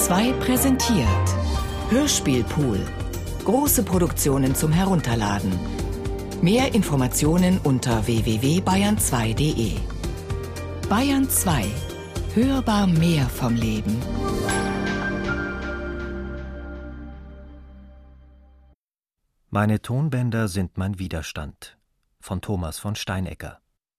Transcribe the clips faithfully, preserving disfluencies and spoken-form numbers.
zwei präsentiert Hörspielpool. Große Produktionen zum Herunterladen. Mehr Informationen unter w w w punkt bayern zwei punkt de. Bayern zwei. Hörbar mehr vom Leben. Meine Tonbänder sind mein Widerstand von Thomas von Steinecker.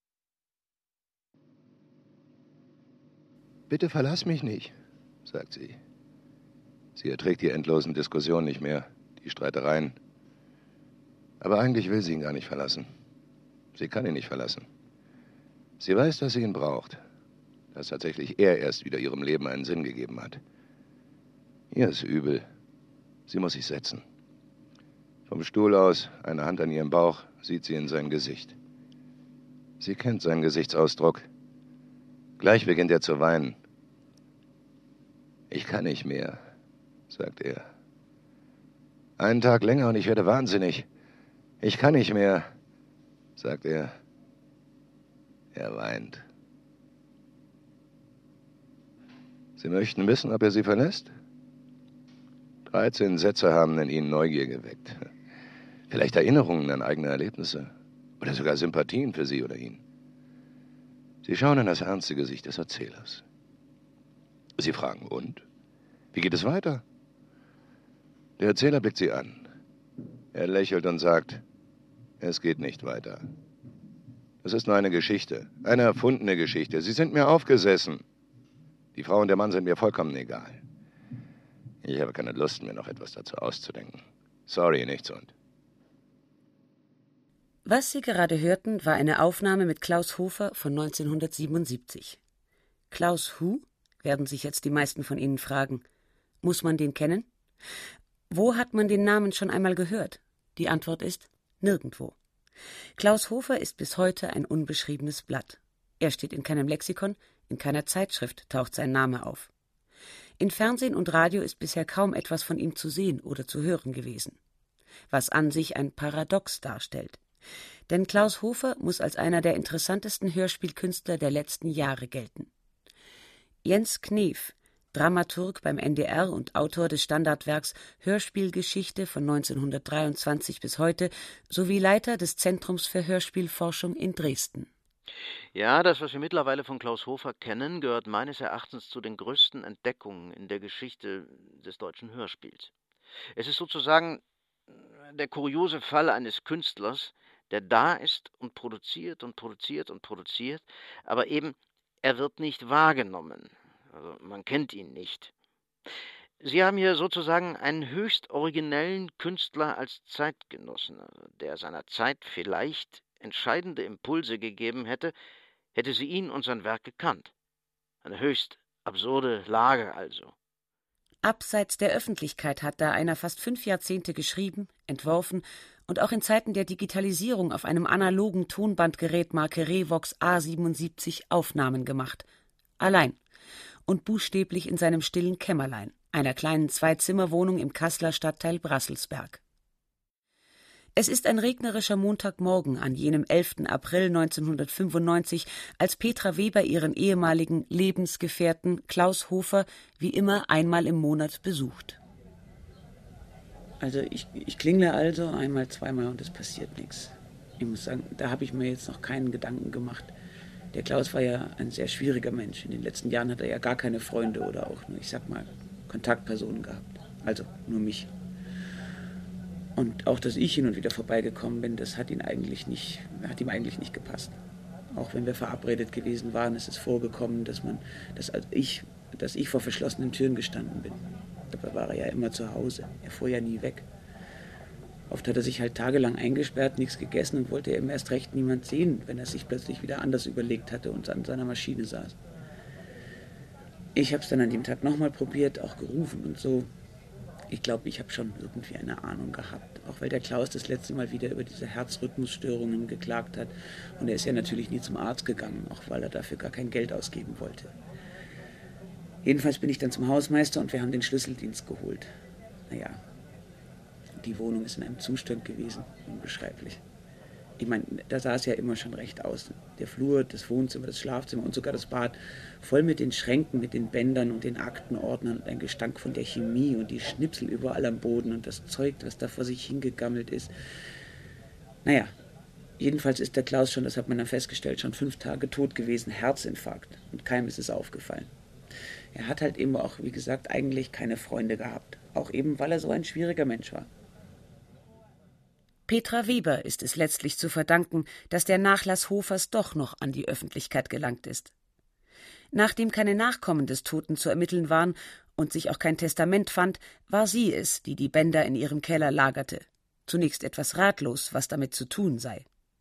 Bitte verlass mich nicht, sagt sie. Sie erträgt die endlosen Diskussionen nicht mehr, die Streitereien. Aber eigentlich will sie ihn gar nicht verlassen. Sie kann ihn nicht verlassen. Sie weiß, dass sie ihn braucht. Dass tatsächlich er erst wieder ihrem Leben einen Sinn gegeben hat. Ihr ist übel. Sie muss sich setzen. Vom Stuhl aus, eine Hand an ihrem Bauch, sieht sie in sein Gesicht. Sie kennt seinen Gesichtsausdruck. Gleich beginnt er zu weinen. Ich kann nicht mehr, sagt er. Einen Tag länger und ich werde wahnsinnig. Ich kann nicht mehr, sagt er. Er weint. Sie möchten wissen, ob er sie verlässt? Dreizehn Sätze haben in ihnen Neugier geweckt. Vielleicht Erinnerungen an eigene Erlebnisse. Oder sogar Sympathien für sie oder ihn. Sie schauen in das ernste Gesicht des Erzählers. Sie fragen, und? Wie geht es weiter? Der Erzähler blickt sie an. Er lächelt und sagt, es geht nicht weiter. Das ist nur eine Geschichte, eine erfundene Geschichte. Sie sind mir aufgesessen. Die Frau und der Mann sind mir vollkommen egal. Ich habe keine Lust, mir noch etwas dazu auszudenken. Sorry, nichts und. Was Sie gerade hörten, war eine Aufnahme mit Klaus Hofer von neunzehnhundertsiebenundsiebzig. Klaus Who? Werden sich jetzt die meisten von Ihnen fragen. Muss man den kennen? Wo hat man den Namen schon einmal gehört? Die Antwort ist nirgendwo. Klaus Hofer ist bis heute ein unbeschriebenes Blatt. Er steht in keinem Lexikon, in keiner Zeitschrift taucht sein Name auf. In Fernsehen und Radio ist bisher kaum etwas von ihm zu sehen oder zu hören gewesen. Was an sich ein Paradox darstellt. Denn Klaus Hofer muss als einer der interessantesten Hörspielkünstler der letzten Jahre gelten. Jens Knef, Dramaturg beim N D R und Autor des Standardwerks Hörspielgeschichte von neunzehnhundertdreiundzwanzig bis heute, sowie Leiter des Zentrums für Hörspielforschung in Dresden. Ja, das, was wir mittlerweile von Klaus Hofer kennen, gehört meines Erachtens zu den größten Entdeckungen in der Geschichte des deutschen Hörspiels. Es ist sozusagen der kuriose Fall eines Künstlers, der da ist und produziert und produziert und produziert, aber eben, er wird nicht wahrgenommen. Also man kennt ihn nicht. Sie haben hier sozusagen einen höchst originellen Künstler als Zeitgenossen, der seiner Zeit vielleicht entscheidende Impulse gegeben hätte, hätte sie ihn und sein Werk gekannt. Eine höchst absurde Lage also. Abseits der Öffentlichkeit hat da einer fast fünf Jahrzehnte geschrieben, entworfen und auch in Zeiten der Digitalisierung auf einem analogen Tonbandgerät Marke Revox A siebenundsiebzig Aufnahmen gemacht. Allein und buchstäblich in seinem stillen Kämmerlein, einer kleinen Zwei-Zimmer-Wohnung im Kasseler Stadtteil Brasselsberg. Es ist ein regnerischer Montagmorgen an jenem elften April neunzehnhundertfünfundneunzig, als Petra Weber ihren ehemaligen Lebensgefährten Klaus Hofer wie immer einmal im Monat besucht. Also ich, ich klingle also einmal, zweimal und es passiert nichts. Ich muss sagen, da habe ich mir jetzt noch keinen Gedanken gemacht. Der Klaus war ja ein sehr schwieriger Mensch. In den letzten Jahren hat er ja gar keine Freunde oder auch nur, ich sag mal, Kontaktpersonen gehabt. Also nur mich. Und auch, dass ich hin und wieder vorbeigekommen bin, das hat ihn eigentlich nicht, hat ihm eigentlich nicht gepasst. Auch wenn wir verabredet gewesen waren, ist es vorgekommen, dass man, dass als ich, dass ich vor verschlossenen Türen gestanden bin. Dabei war er ja immer zu Hause. Er fuhr ja nie weg. Oft hat er sich halt tagelang eingesperrt, nichts gegessen und wollte eben erst recht niemand sehen, wenn er sich plötzlich wieder anders überlegt hatte und an seiner Maschine saß. Ich habe es dann an dem Tag nochmal probiert, auch gerufen und so. Ich glaube, ich habe schon irgendwie eine Ahnung gehabt, auch weil der Klaus das letzte Mal wieder über diese Herzrhythmusstörungen geklagt hat. Und er ist ja natürlich nie zum Arzt gegangen, auch weil er dafür gar kein Geld ausgeben wollte. Jedenfalls bin ich dann zum Hausmeister und wir haben den Schlüsseldienst geholt. Naja, die Wohnung ist in einem Zustand gewesen, unbeschreiblich. Ich meine, da sah es ja immer schon recht aus. Der Flur, das Wohnzimmer, das Schlafzimmer und sogar das Bad, voll mit den Schränken, mit den Bändern und den Aktenordnern und ein Gestank von der Chemie und die Schnipsel überall am Boden und das Zeug, das da vor sich hingegammelt ist. Naja, jedenfalls ist der Klaus schon, das hat man dann festgestellt, schon fünf Tage tot gewesen, Herzinfarkt. Und keinem ist es aufgefallen. Er hat halt eben auch, wie gesagt, eigentlich keine Freunde gehabt. Auch eben, weil er so ein schwieriger Mensch war. Petra Weber ist es letztlich zu verdanken, dass der Nachlass Hofers doch noch an die Öffentlichkeit gelangt ist. Nachdem keine Nachkommen des Toten zu ermitteln waren und sich auch kein Testament fand, war sie es, die die Bänder in ihrem Keller lagerte. Zunächst etwas ratlos, was damit zu tun sei.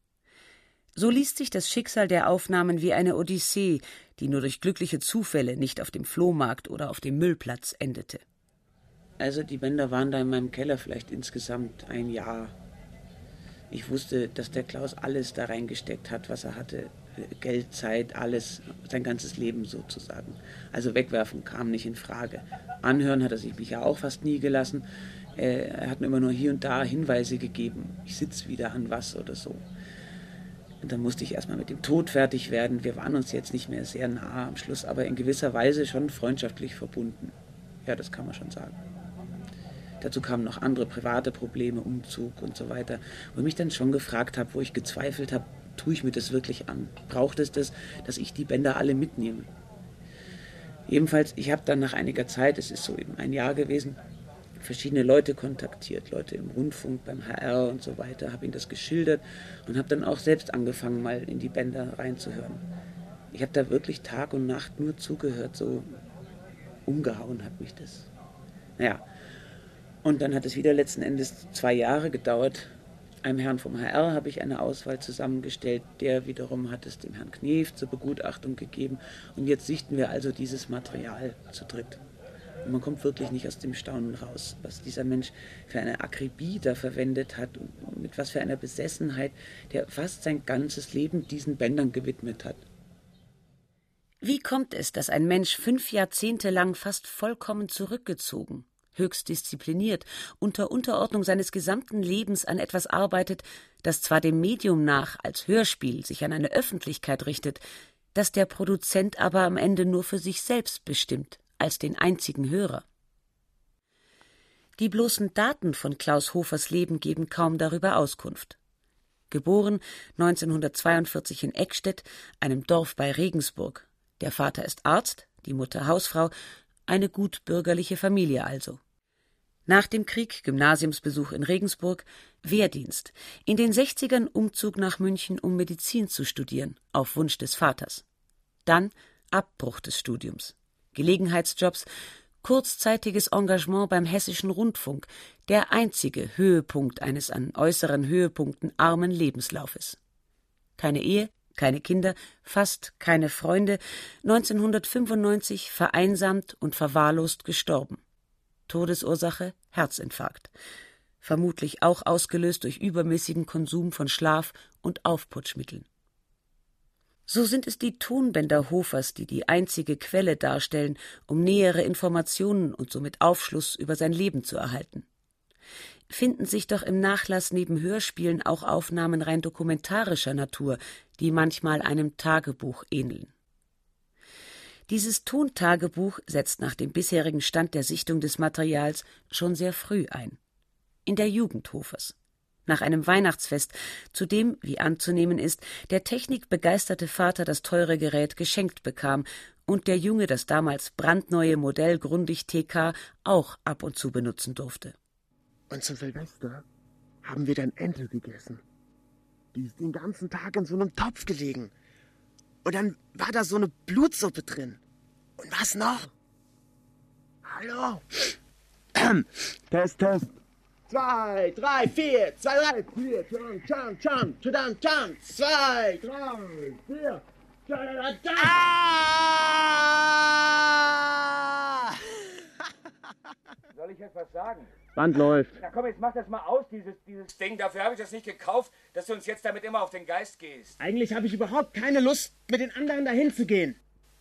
So liest sich das Schicksal der Aufnahmen wie eine Odyssee, die nur durch glückliche Zufälle nicht auf dem Flohmarkt oder auf dem Müllplatz endete. Also die Bänder waren da in meinem Keller vielleicht insgesamt ein Jahr. Ich wusste, dass der Klaus alles da reingesteckt hat, was er hatte. Geld, Zeit, alles, sein ganzes Leben sozusagen. Also wegwerfen kam nicht in Frage. Anhören hat er sich mich ja auch fast nie gelassen. Er hat mir immer nur hier und da Hinweise gegeben. Ich sitze wieder an was oder so. Und dann musste ich erstmal mit dem Tod fertig werden. Wir waren uns jetzt nicht mehr sehr nah am Schluss, aber in gewisser Weise schon freundschaftlich verbunden. Ja, das kann man schon sagen. Dazu kamen noch andere private Probleme, Umzug und so weiter, wo ich mich dann schon gefragt habe, wo ich gezweifelt habe, tue ich mir das wirklich an? Braucht es das, dass ich die Bänder alle mitnehme? Jedenfalls, ich habe dann nach einiger Zeit, es ist so eben ein Jahr gewesen, verschiedene Leute kontaktiert, Leute im Rundfunk, beim H R und so weiter, habe ihnen das geschildert und habe dann auch selbst angefangen, mal in die Bänder reinzuhören. Ich habe da wirklich Tag und Nacht nur zugehört, so umgehauen hat mich das. Naja, und dann hat es wieder letzten Endes zwei Jahre gedauert. Einem Herrn vom H R habe ich eine Auswahl zusammengestellt, der wiederum hat es dem Herrn Knef zur Begutachtung gegeben. Und jetzt sichten wir also dieses Material zu dritt. Und man kommt wirklich nicht aus dem Staunen raus, was dieser Mensch für eine Akribie da verwendet hat und mit was für einer Besessenheit, der fast sein ganzes Leben diesen Bändern gewidmet hat. Wie kommt es, dass ein Mensch fünf Jahrzehnte lang fast vollkommen zurückgezogen, höchst diszipliniert, unter Unterordnung seines gesamten Lebens an etwas arbeitet, das zwar dem Medium nach als Hörspiel sich an eine Öffentlichkeit richtet, das der Produzent aber am Ende nur für sich selbst bestimmt, als den einzigen Hörer? Die bloßen Daten von Klaus Hofers Leben geben kaum darüber Auskunft. Geboren neunzehnhundertzweiundvierzig in Eckstedt, einem Dorf bei Regensburg. Der Vater ist Arzt, die Mutter Hausfrau, eine gut bürgerliche Familie also. Nach dem Krieg Gymnasiumsbesuch in Regensburg, Wehrdienst, in den sechzigern Umzug nach München, um Medizin zu studieren, auf Wunsch des Vaters. Dann Abbruch des Studiums, Gelegenheitsjobs, kurzzeitiges Engagement beim Hessischen Rundfunk, der einzige Höhepunkt eines an äußeren Höhepunkten armen Lebenslaufes. Keine Ehe, keine Kinder, fast keine Freunde, neunzehnhundertfünfundneunzig vereinsamt und verwahrlost gestorben. Todesursache Herzinfarkt, vermutlich auch ausgelöst durch übermäßigen Konsum von Schlaf- und Aufputschmitteln. So sind es die Tonbänder Hofers, die die einzige Quelle darstellen, um nähere Informationen und somit Aufschluss über sein Leben zu erhalten. Finden sich doch im Nachlass neben Hörspielen auch Aufnahmen rein dokumentarischer Natur, die manchmal einem Tagebuch ähneln. Dieses Tontagebuch setzt nach dem bisherigen Stand der Sichtung des Materials schon sehr früh ein. In der Jugend Hofers. Nach einem Weihnachtsfest, zu dem, wie anzunehmen ist, der technikbegeisterte Vater das teure Gerät geschenkt bekam und der Junge das damals brandneue Modell Grundig T K auch ab und zu benutzen durfte. Und zum Silvester haben wir dann Ente gegessen. Die ist den ganzen Tag in so einem Topf gelegen. Und dann war da so eine Blutsuppe drin. Und was noch? Hallo? Test, Test. Zwei, drei, vier, zwei, drei, vier, chan, chan, chan, chan, chan, zwei, drei, vier, chan, chan. Ah! Soll ich jetzt was sagen? Band läuft. Na komm, jetzt mach das mal aus, dieses, dieses Ding. Dafür habe ich das nicht gekauft, dass du uns jetzt damit immer auf den Geist gehst. Eigentlich habe ich überhaupt keine Lust, mit den anderen dahin zu gehen.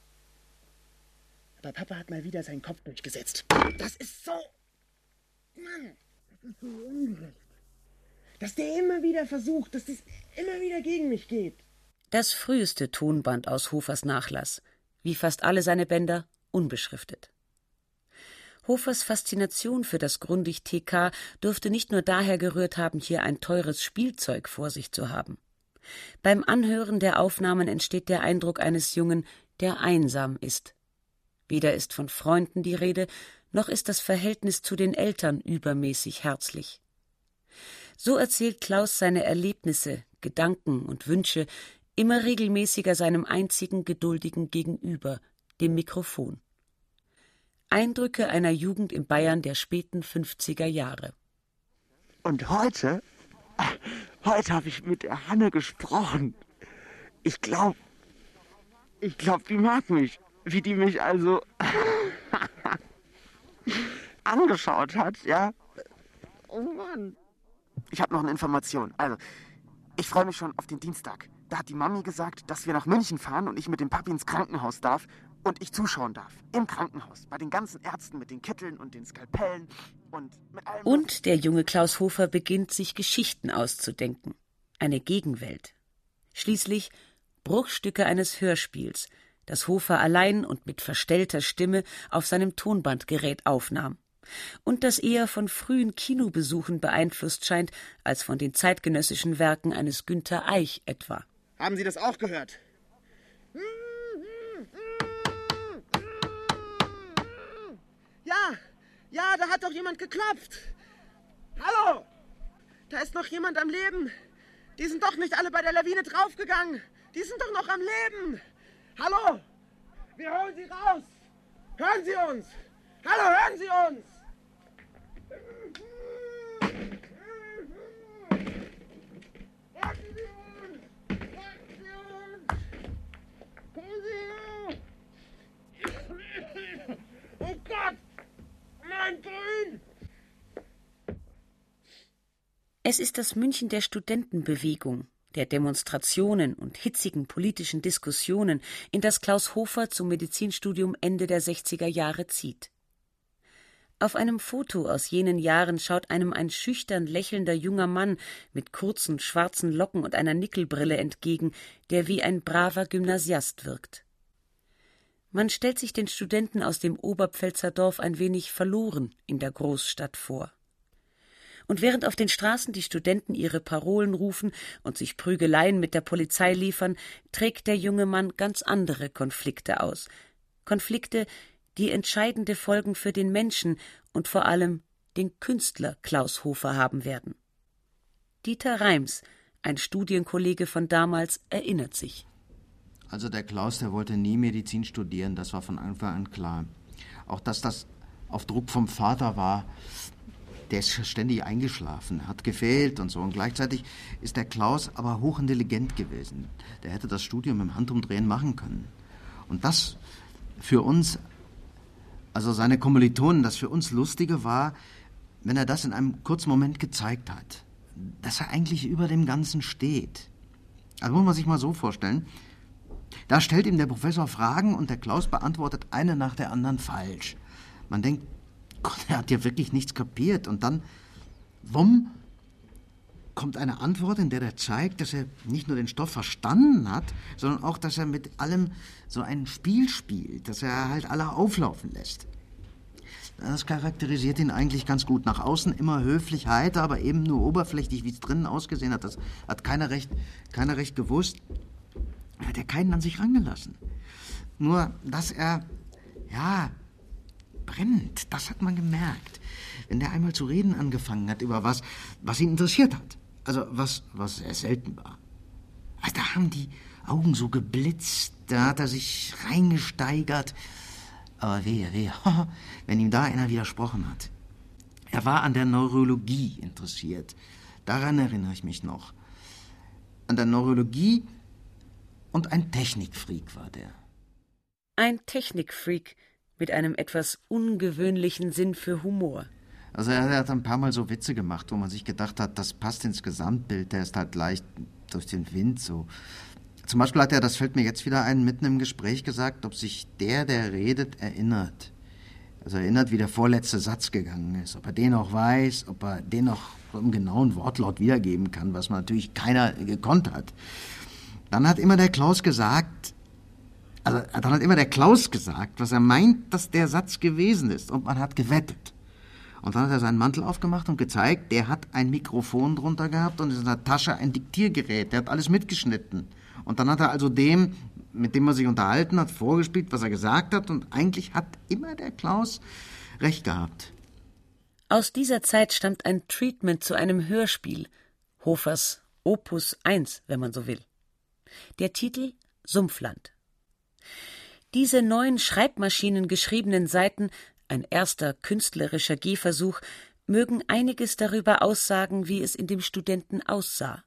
Aber Papa hat mal wieder seinen Kopf durchgesetzt. Das ist so... Mann, das ist so ungerecht. dass der immer wieder versucht, dass das immer wieder gegen mich geht. Das früheste Tonband aus Hofers Nachlass, wie fast alle seine Bänder, unbeschriftet. Hofers Faszination für das Grundig-T K dürfte nicht nur daher gerührt haben, hier ein teures Spielzeug vor sich zu haben. Beim Anhören der Aufnahmen entsteht der Eindruck eines Jungen, der einsam ist. Weder ist von Freunden die Rede, noch ist das Verhältnis zu den Eltern übermäßig herzlich. So erzählt Klaus seine Erlebnisse, Gedanken und Wünsche immer regelmäßiger seinem einzigen geduldigen Gegenüber, dem Mikrofon. Eindrücke einer Jugend in Bayern der späten fünfziger Jahre. Und heute, heute habe ich mit der Hanne gesprochen. Ich glaube, ich glaube, die mag mich. Wie die mich also angeschaut hat, ja. Oh Mann. Ich habe noch eine Information. Also, ich freue mich schon auf den Dienstag. Da hat die Mami gesagt, dass wir nach München fahren und ich mit dem Papi ins Krankenhaus darf und ich zuschauen darf. Im Krankenhaus. Bei den ganzen Ärzten mit den Kitteln und den Skalpellen und mit allem. Und der junge Klaus Hofer beginnt, sich Geschichten auszudenken. Eine Gegenwelt. Schließlich Bruchstücke eines Hörspiels, das Hofer allein und mit verstellter Stimme auf seinem Tonbandgerät aufnahm und das eher von frühen Kinobesuchen beeinflusst scheint, als von den zeitgenössischen Werken eines Günter Eich etwa. Haben Sie das auch gehört? Ja, ja, da hat doch jemand geklopft. Hallo, da ist noch jemand am Leben. Die sind doch nicht alle bei der Lawine draufgegangen. Die sind doch noch am Leben. Hallo, wir holen Sie raus. Hören Sie uns. Hallo, hören Sie uns. Retten Sie uns. Retten Sie uns. Kommen Sie her. Oh Gott, mein Grün. Es ist das München der Studentenbewegung, der Demonstrationen und hitzigen politischen Diskussionen, in das Klaus Hofer zum Medizinstudium Ende der sechziger Jahre zieht. Auf einem Foto aus jenen Jahren schaut einem ein schüchtern lächelnder junger Mann mit kurzen schwarzen Locken und einer Nickelbrille entgegen, der wie ein braver Gymnasiast wirkt. Man stellt sich den Studenten aus dem Oberpfälzer Dorf ein wenig verloren in der Großstadt vor. Und während auf den Straßen die Studenten ihre Parolen rufen und sich Prügeleien mit der Polizei liefern, trägt der junge Mann ganz andere Konflikte aus. Konflikte, die entscheidende Folgen für den Menschen und vor allem den Künstler Klaus Hofer haben werden. Dieter Reims, ein Studienkollege von damals, erinnert sich. Also der Klaus, der wollte nie Medizin studieren, das war von Anfang an klar. Auch dass das auf Druck vom Vater war, der ist ständig eingeschlafen, hat gefehlt und so. Und gleichzeitig ist der Klaus aber hochintelligent gewesen. Der hätte das Studium im Handumdrehen machen können. Und das für uns, also seine Kommilitonen, das für uns Lustige war, wenn er das in einem kurzen Moment gezeigt hat, dass er eigentlich über dem Ganzen steht. Also muss man sich mal so vorstellen, da stellt ihm der Professor Fragen und der Klaus beantwortet eine nach der anderen falsch. Man denkt, Gott, er hat ja wirklich nichts kapiert. Und dann, wumm, kommt eine Antwort, in der er zeigt, dass er nicht nur den Stoff verstanden hat, sondern auch, dass er mit allem so ein Spiel spielt, dass er halt alle auflaufen lässt. Das charakterisiert ihn eigentlich ganz gut. Nach außen immer höflich, heiter, aber eben nur oberflächlich, wie es drinnen ausgesehen hat. Das hat keiner recht, keiner recht gewusst. Er hat ja keinen an sich rangelassen. Nur, dass er, ja, brennt, das hat man gemerkt. Wenn der einmal zu reden angefangen hat über was, was ihn interessiert hat. Also was, was sehr selten war. Also da haben die Augen so geblitzt, da hat er sich reingesteigert. Aber wehe, wehe, wenn ihm da einer widersprochen hat. Er war an der Neurologie interessiert. Daran erinnere ich mich noch. An der Neurologie und ein Technikfreak war der. Ein Technikfreak mit einem etwas ungewöhnlichen Sinn für Humor. Also er hat ein paar Mal so Witze gemacht, wo man sich gedacht hat, das passt ins Gesamtbild, der ist halt leicht durch den Wind so. Zum Beispiel hat er, das fällt mir jetzt wieder ein, mitten im Gespräch gesagt, ob sich der, der redet, erinnert. Also erinnert, wie der vorletzte Satz gegangen ist. Ob er den noch weiß, ob er den noch im genauen Wortlaut wiedergeben kann, was man natürlich keiner gekonnt hat. Dann hat immer der Klaus gesagt, also dann hat immer der Klaus gesagt, was er meint, dass der Satz gewesen ist. Und man hat gewettet. Und dann hat er seinen Mantel aufgemacht und gezeigt, der hat ein Mikrofon drunter gehabt und in seiner Tasche ein Diktiergerät. Der hat alles mitgeschnitten. Und dann hat er also dem, mit dem er sich unterhalten hat, vorgespielt, was er gesagt hat. Und eigentlich hat immer der Klaus recht gehabt. Aus dieser Zeit stammt ein Treatment zu einem Hörspiel, Hofers Opus eins, wenn man so will. Der Titel Sumpfland. Diese neuen Schreibmaschinen geschriebenen Seiten, ein erster künstlerischer Gehversuch, mögen einiges darüber aussagen, wie es in dem Studenten aussah.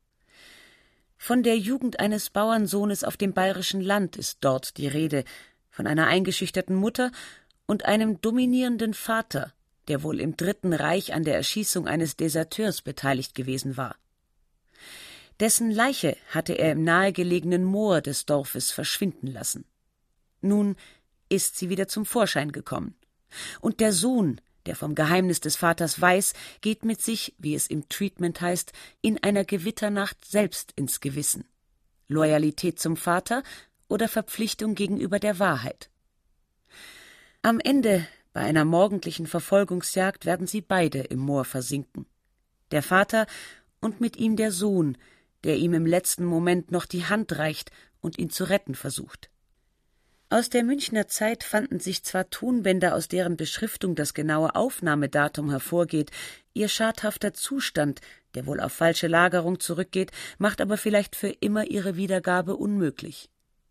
Von der Jugend eines Bauernsohnes auf dem bayerischen Land ist dort die Rede, von einer eingeschüchterten Mutter und einem dominierenden Vater, der wohl im Dritten Reich an der Erschießung eines Deserteurs beteiligt gewesen war. Dessen Leiche hatte er im nahegelegenen Moor des Dorfes verschwinden lassen. Nun ist sie wieder zum Vorschein gekommen. Und der Sohn, der vom Geheimnis des Vaters weiß, geht mit sich, wie es im Treatment heißt, in einer Gewitternacht selbst ins Gewissen. Loyalität zum Vater oder Verpflichtung gegenüber der Wahrheit. Am Ende, bei einer morgendlichen Verfolgungsjagd, werden sie beide im Moor versinken. Der Vater und mit ihm der Sohn, der ihm im letzten Moment noch die Hand reicht und ihn zu retten versucht. Aus der Münchner Zeit fanden sich zwar Tonbänder, aus deren Beschriftung das genaue Aufnahmedatum hervorgeht, ihr schadhafter Zustand, der wohl auf falsche Lagerung zurückgeht, macht aber vielleicht für immer ihre Wiedergabe unmöglich.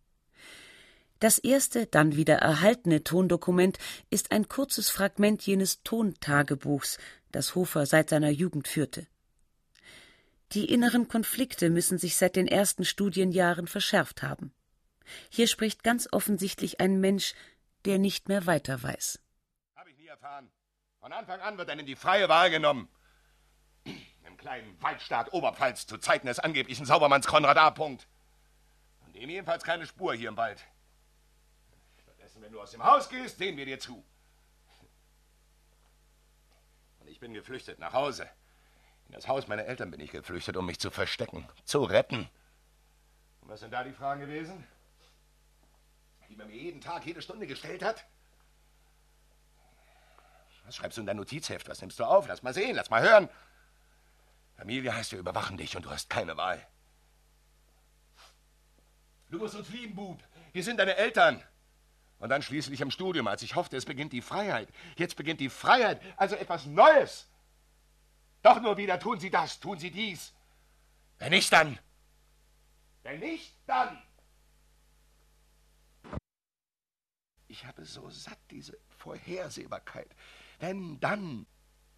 Das erste, dann wieder erhaltene Tondokument ist ein kurzes Fragment jenes Tontagebuchs, das Hofer seit seiner Jugend führte. Die inneren Konflikte müssen sich seit den ersten Studienjahren verschärft haben. Hier spricht ganz offensichtlich ein Mensch, der nicht mehr weiter weiß. Habe ich nie erfahren. Von Anfang an wird einem die freie Wahl genommen. Im kleinen Waldstaat Oberpfalz zu Zeiten des angeblichen Saubermanns Konrad A. Punkt. Von dem jedenfalls keine Spur hier im Wald. Stattdessen, wenn du aus dem Haus gehst, sehen wir dir zu. Und ich bin geflüchtet nach Hause. In das Haus meiner Eltern bin ich geflüchtet, um mich zu verstecken, zu retten. Und was sind da die Fragen gewesen? Die man mir jeden Tag, jede Stunde gestellt hat? Was schreibst du in dein Notizheft? Was nimmst du auf? Lass mal sehen, lass mal hören. Familie heißt, wir überwachen dich und du hast keine Wahl. Du musst uns lieben, Bub. Hier sind deine Eltern. Und dann schließlich im Studium, als ich hoffte, es beginnt die Freiheit. Jetzt beginnt die Freiheit, also etwas Neues. Doch nur wieder tun sie das, tun sie dies. Wenn nicht, dann. Wenn nicht, dann. Ich habe so satt diese Vorhersehbarkeit. Wenn, dann.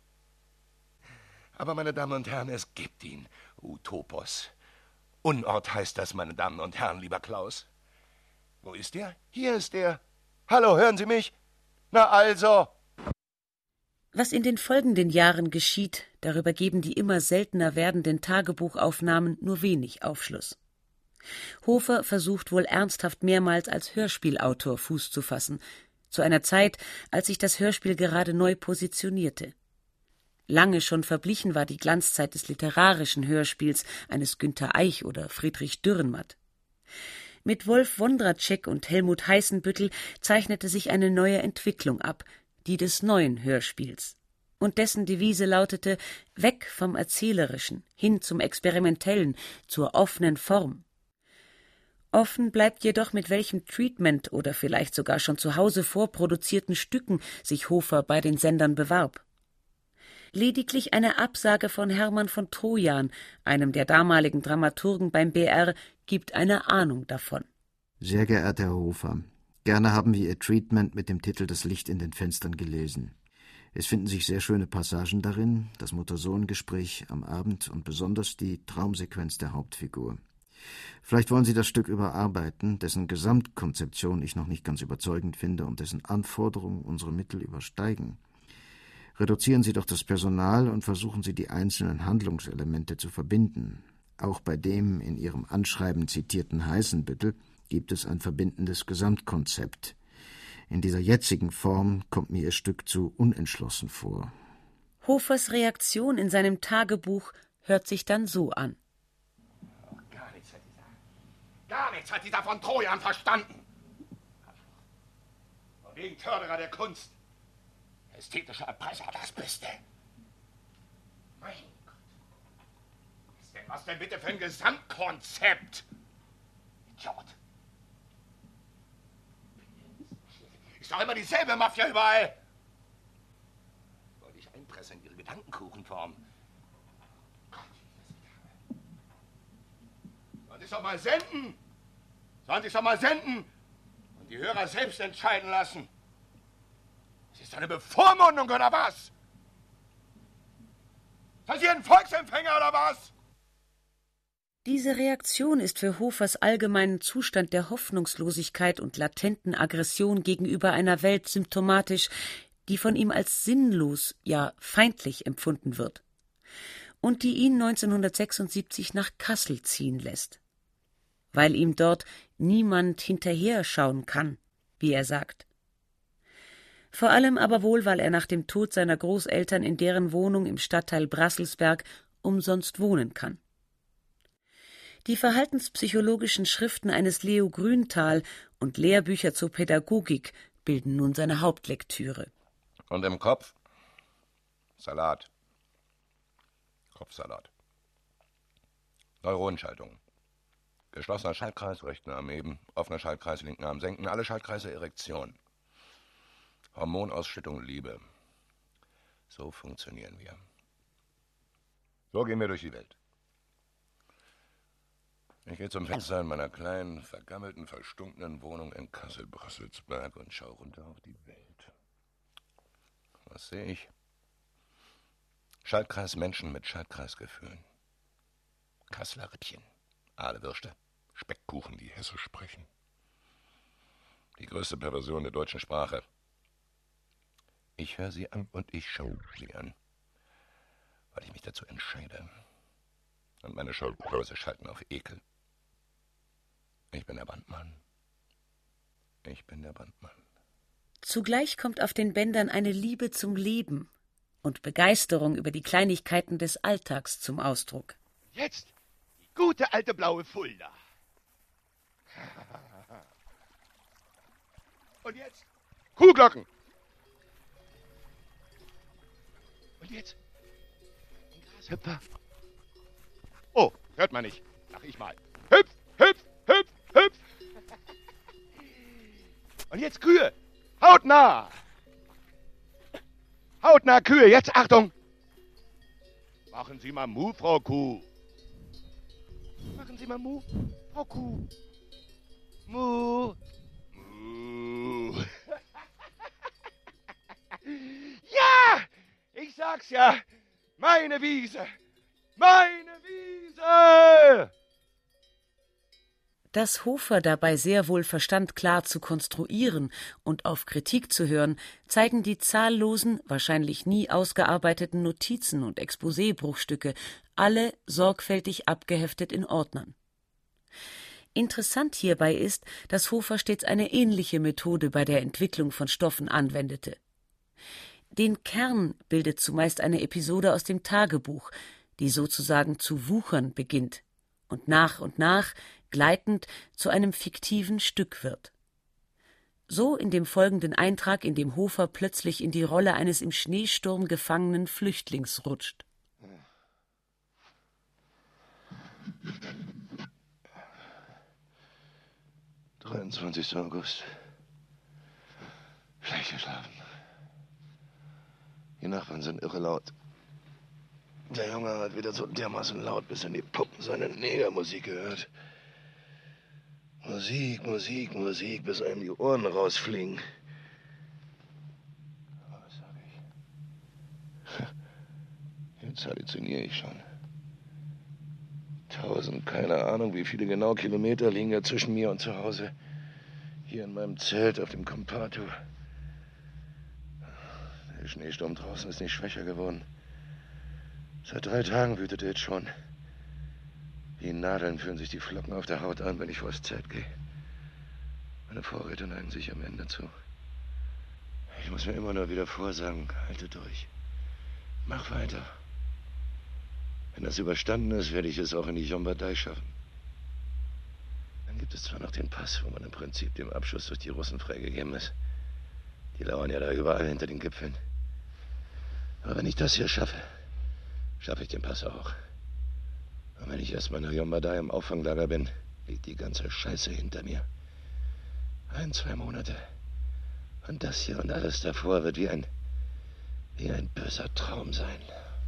Aber, meine Damen und Herren, es gibt ihn, Utopos. Unort heißt das, meine Damen und Herren, lieber Klaus. Wo ist er? Hier ist er. Hallo, hören Sie mich? Na also. Was in den folgenden Jahren geschieht, darüber geben die immer seltener werdenden Tagebuchaufnahmen nur wenig Aufschluss. Hofer versucht wohl ernsthaft mehrmals als Hörspielautor Fuß zu fassen, zu einer Zeit, als sich das Hörspiel gerade neu positionierte. Lange schon verblichen war die Glanzzeit des literarischen Hörspiels eines Günter Eich oder Friedrich Dürrenmatt. Mit Wolf Wondratschek und Helmut Heißenbüttel zeichnete sich eine neue Entwicklung ab, die des neuen Hörspiels. Und dessen Devise lautete: weg vom Erzählerischen, hin zum Experimentellen, zur offenen Form. Offen bleibt jedoch, mit welchem Treatment oder vielleicht sogar schon zu Hause vorproduzierten Stücken sich Hofer bei den Sendern bewarb. Lediglich eine Absage von Hermann von Trojan, einem der damaligen Dramaturgen beim B R, gibt eine Ahnung davon. Sehr geehrter Herr Hofer, gerne haben wir Ihr Treatment mit dem Titel »Das Licht in den Fenstern« gelesen. Es finden sich sehr schöne Passagen darin, das Mutter-Sohn-Gespräch am Abend und besonders die Traumsequenz der Hauptfigur. Vielleicht wollen Sie das Stück überarbeiten, dessen Gesamtkonzeption ich noch nicht ganz überzeugend finde und dessen Anforderungen unsere Mittel übersteigen. Reduzieren Sie doch das Personal und versuchen Sie, die einzelnen Handlungselemente zu verbinden. Auch bei dem in Ihrem Anschreiben zitierten Heißenbüttel gibt es ein verbindendes Gesamtkonzept. In dieser jetzigen Form kommt mir ihr Stück zu unentschlossen vor. Hofers Reaktion in seinem Tagebuch hört sich dann so an. Gar nichts hat dieser, gar nichts hat dieser von Trojan verstanden. Von wegen Förderer der Kunst. Ästhetischer Erpresser, das bist du. Mein Gott. Was denn, was denn bitte für ein Gesamtkonzept? Idiot. Ist doch immer dieselbe Mafia überall. Wollte ich einpressen in ihre Gedankenkuchenform. Gott, sollen Sie doch mal senden. Sollen Sie doch mal senden. Und die Hörer selbst entscheiden lassen. Das ist eine Bevormundung, oder was? Sind Sie ein Volksempfänger, oder was? Diese Reaktion ist für Hofers allgemeinen Zustand der Hoffnungslosigkeit und latenten Aggression gegenüber einer Welt symptomatisch, die von ihm als sinnlos, ja feindlich empfunden wird und die ihn neunzehnhundertsechsundsiebzig nach Kassel ziehen lässt, weil ihm dort niemand hinterher schauen kann, wie er sagt. Vor allem aber wohl, weil er nach dem Tod seiner Großeltern in deren Wohnung im Stadtteil Brasselsberg umsonst wohnen kann. Die verhaltenspsychologischen Schriften eines Leo Grünthal und Lehrbücher zur Pädagogik bilden nun seine Hauptlektüre. Und im Kopf? Salat. Kopfsalat. Neuronenschaltung. Geschlossener Schaltkreis, rechten Arm heben, offener Schaltkreis, linken Arm senken, alle Schaltkreise Erektion. Hormonausschüttung Liebe. So funktionieren wir. So gehen wir durch die Welt. Ich gehe zum Fenster in meiner kleinen, vergammelten, verstunkenen Wohnung in Kassel-Brasselsberg und schaue runter auf die Welt. Was sehe ich? Schaltkreis Menschen mit Schaltkreisgefühlen. Kasseler Rippchen, Ahlewürste, Speckkuchen, die hessisch sprechen. Die größte Perversion der deutschen Sprache. Ich höre sie an und ich schaue sie an, weil ich mich dazu entscheide. Und meine Schulgröße schalten auf Ekel. Ich bin der Bandmann. Ich bin der Bandmann. Zugleich kommt auf den Bändern eine Liebe zum Leben und Begeisterung über die Kleinigkeiten des Alltags zum Ausdruck. Jetzt die gute alte blaue Fulda. Und jetzt Kuhglocken. Und jetzt ein Grashüpfer. Oh, hört man nicht. Sag ich mal. Hüpf, hüpf, hüpf, hüpf. Und jetzt Kühe. Hautnah. Hautnah Kühe. Jetzt Achtung. Machen Sie mal Mu, Frau Kuh. Machen Sie mal Mu, Frau Kuh. Mu. Mu. Ja, ich sag's ja. Meine Wiese. Meine Wiese! Dass Hofer dabei sehr wohl verstand, klar zu konstruieren und auf Kritik zu hören, zeigen die zahllosen, wahrscheinlich nie ausgearbeiteten Notizen und Exposé-Bruchstücke, alle sorgfältig abgeheftet in Ordnern. Interessant hierbei ist, dass Hofer stets eine ähnliche Methode bei der Entwicklung von Stoffen anwendete. Den Kern bildet zumeist eine Episode aus dem Tagebuch, die sozusagen zu wuchern beginnt und nach und nach gleitend zu einem fiktiven Stück wird. So in dem folgenden Eintrag, in dem Hofer plötzlich in die Rolle eines im Schneesturm gefangenen Flüchtlings rutscht. dreiundzwanzigster August. Schlecht geschlafen. Die Nachbarn sind irre laut. Der Junge hat wieder so dermaßen laut bis in die Puppen seine Negermusik gehört. Musik, Musik, Musik, bis einem die Ohren rausfliegen. Was sag ich? Jetzt halluziniere ich schon. Tausend, keine Ahnung, wie viele genau Kilometer liegen ja zwischen mir und zu Hause. Hier in meinem Zelt auf dem Kompatu. Der Schneesturm draußen ist nicht schwächer geworden. Seit drei Tagen wütet er jetzt schon. Wie Nadeln fühlen sich die Flocken auf der Haut an, wenn ich vors Zelt gehe. Meine Vorräte neigen sich am Ende zu. Ich muss mir immer nur wieder vorsagen, halte durch. Mach weiter. Wenn das überstanden ist, werde ich es auch in die Lombardei schaffen. Dann gibt es zwar noch den Pass, wo man im Prinzip dem Abschuss durch die Russen freigegeben ist. Die lauern ja da überall hinter den Gipfeln. Aber wenn ich das hier schaffe, schaffe ich den Pass auch. Und wenn ich erstmal in der Lombardei im Auffanglager bin, liegt die ganze Scheiße hinter mir. Ein, zwei Monate. Und das hier und alles davor wird wie ein, wie ein böser Traum sein.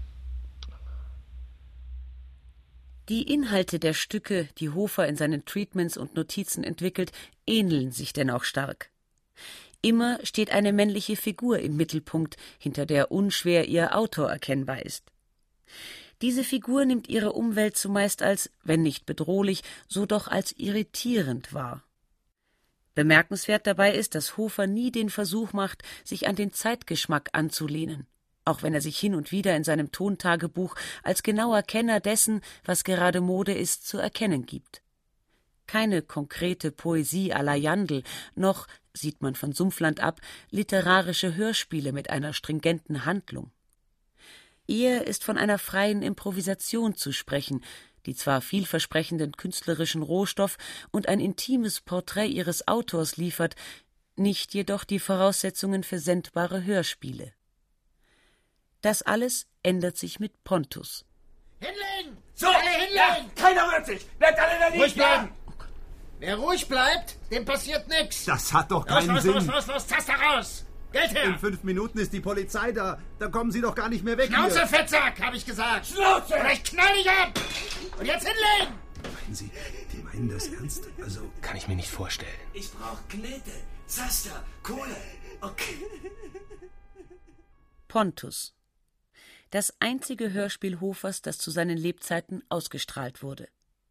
Die Inhalte der Stücke, die Hofer in seinen Treatments und Notizen entwickelt, ähneln sich dennoch stark. Immer steht eine männliche Figur im Mittelpunkt, hinter der unschwer ihr Autor erkennbar ist. Diese Figur nimmt ihre Umwelt zumeist als, wenn nicht bedrohlich, so doch als irritierend wahr. Bemerkenswert dabei ist, dass Hofer nie den Versuch macht, sich an den Zeitgeschmack anzulehnen, auch wenn er sich hin und wieder in seinem Tontagebuch als genauer Kenner dessen, was gerade Mode ist, zu erkennen gibt. Keine konkrete Poesie à la Jandl, noch, sieht man von Sumpfland ab, literarische Hörspiele mit einer stringenten Handlung. Eher ist von einer freien Improvisation zu sprechen, die zwar vielversprechenden künstlerischen Rohstoff und ein intimes Porträt ihres Autors liefert, nicht jedoch die Voraussetzungen für sendbare Hörspiele. Das alles ändert sich mit Pontus. Hinlegen! So, alle hinlegen! Ja, keiner rührt sich! Bleibt alle da liegen! Ruhig bleiben! Wer ruhig bleibt, dem passiert nichts. Das hat doch keinen los, los, Sinn. Los, los, los, Taste raus! Geld her! In fünf Minuten ist die Polizei da. Da kommen Sie doch gar nicht mehr weg. Schnauze, hier. Fettsack, habe ich gesagt. Schnauze! Oder ich knall dich ab! Und jetzt hinlegen! Meinen Sie, die meinen das ernst? Also, kann ich mir nicht vorstellen. Ich brauche Knete, Zaster, Kohle. Okay. Pontus. Das einzige Hörspiel Hofers, das zu seinen Lebzeiten ausgestrahlt wurde.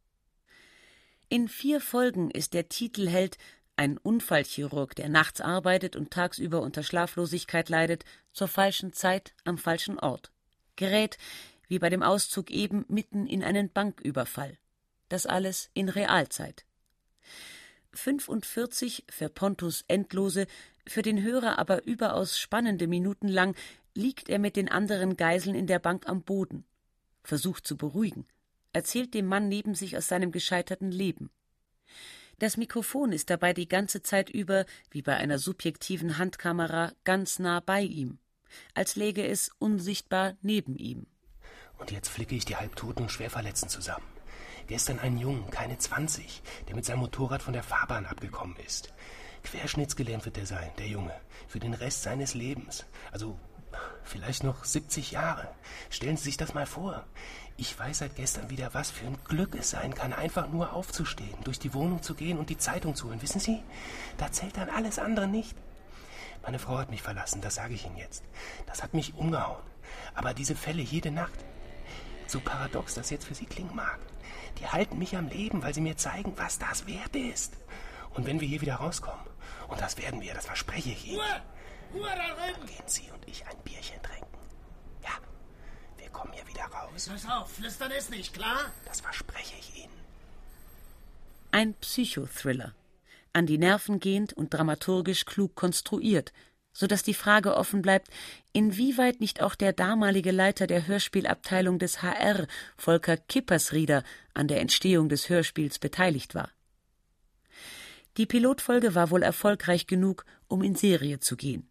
In vier Folgen ist der Titelheld, ein Unfallchirurg, der nachts arbeitet und tagsüber unter Schlaflosigkeit leidet, zur falschen Zeit am falschen Ort. Gerät, wie bei dem Auszug eben, mitten in einen Banküberfall. Das alles in Realzeit. fünfundvierzig für Pontus endlose, für den Hörer aber überaus spannende Minuten lang liegt er mit den anderen Geiseln in der Bank am Boden, versucht zu beruhigen, erzählt dem Mann neben sich aus seinem gescheiterten Leben. Das Mikrofon ist dabei die ganze Zeit über, wie bei einer subjektiven Handkamera, ganz nah bei ihm, als läge es unsichtbar neben ihm. Und jetzt flicke ich die Halbtoten und Schwerverletzten zusammen. Gestern einen Jungen, keine zwanzig, der mit seinem Motorrad von der Fahrbahn abgekommen ist. Querschnittsgelähmt wird er sein, der Junge, für den Rest seines Lebens. Also vielleicht noch siebzig Jahre. Stellen Sie sich das mal vor. Ich weiß seit gestern wieder, was für ein Glück es sein kann, einfach nur aufzustehen, durch die Wohnung zu gehen und die Zeitung zu holen. Wissen Sie, da zählt dann alles andere nicht. Meine Frau hat mich verlassen, das sage ich Ihnen jetzt. Das hat mich umgehauen. Aber diese Fälle jede Nacht, so paradox das jetzt für Sie klingen mag, die halten mich am Leben, weil sie mir zeigen, was das wert ist. Und wenn wir hier wieder rauskommen, und das werden wir, das verspreche ich Ihnen, Ruhe, Ruhe da drin! Dann gehen Sie und ich ein Bierchen trinken. Ja, wir kommen hier wieder raus. Pass auf, flüstern ist nicht, klar? Das verspreche ich Ihnen. Ein Psychothriller, an die Nerven gehend und dramaturgisch klug konstruiert, sodass die Frage offen bleibt, inwieweit nicht auch der damalige Leiter der Hörspielabteilung des H R, Volker Kippersrieder, an der Entstehung des Hörspiels beteiligt war. Die Pilotfolge war wohl erfolgreich genug, um in Serie zu gehen.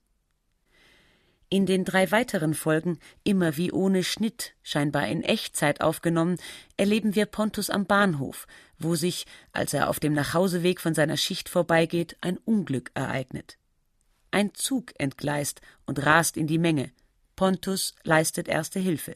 In den drei weiteren Folgen, immer wie ohne Schnitt, scheinbar in Echtzeit aufgenommen, erleben wir Pontus am Bahnhof, wo sich, als er auf dem Nachhauseweg von seiner Schicht vorbeigeht, ein Unglück ereignet. Ein Zug entgleist und rast in die Menge. Pontus leistet erste Hilfe.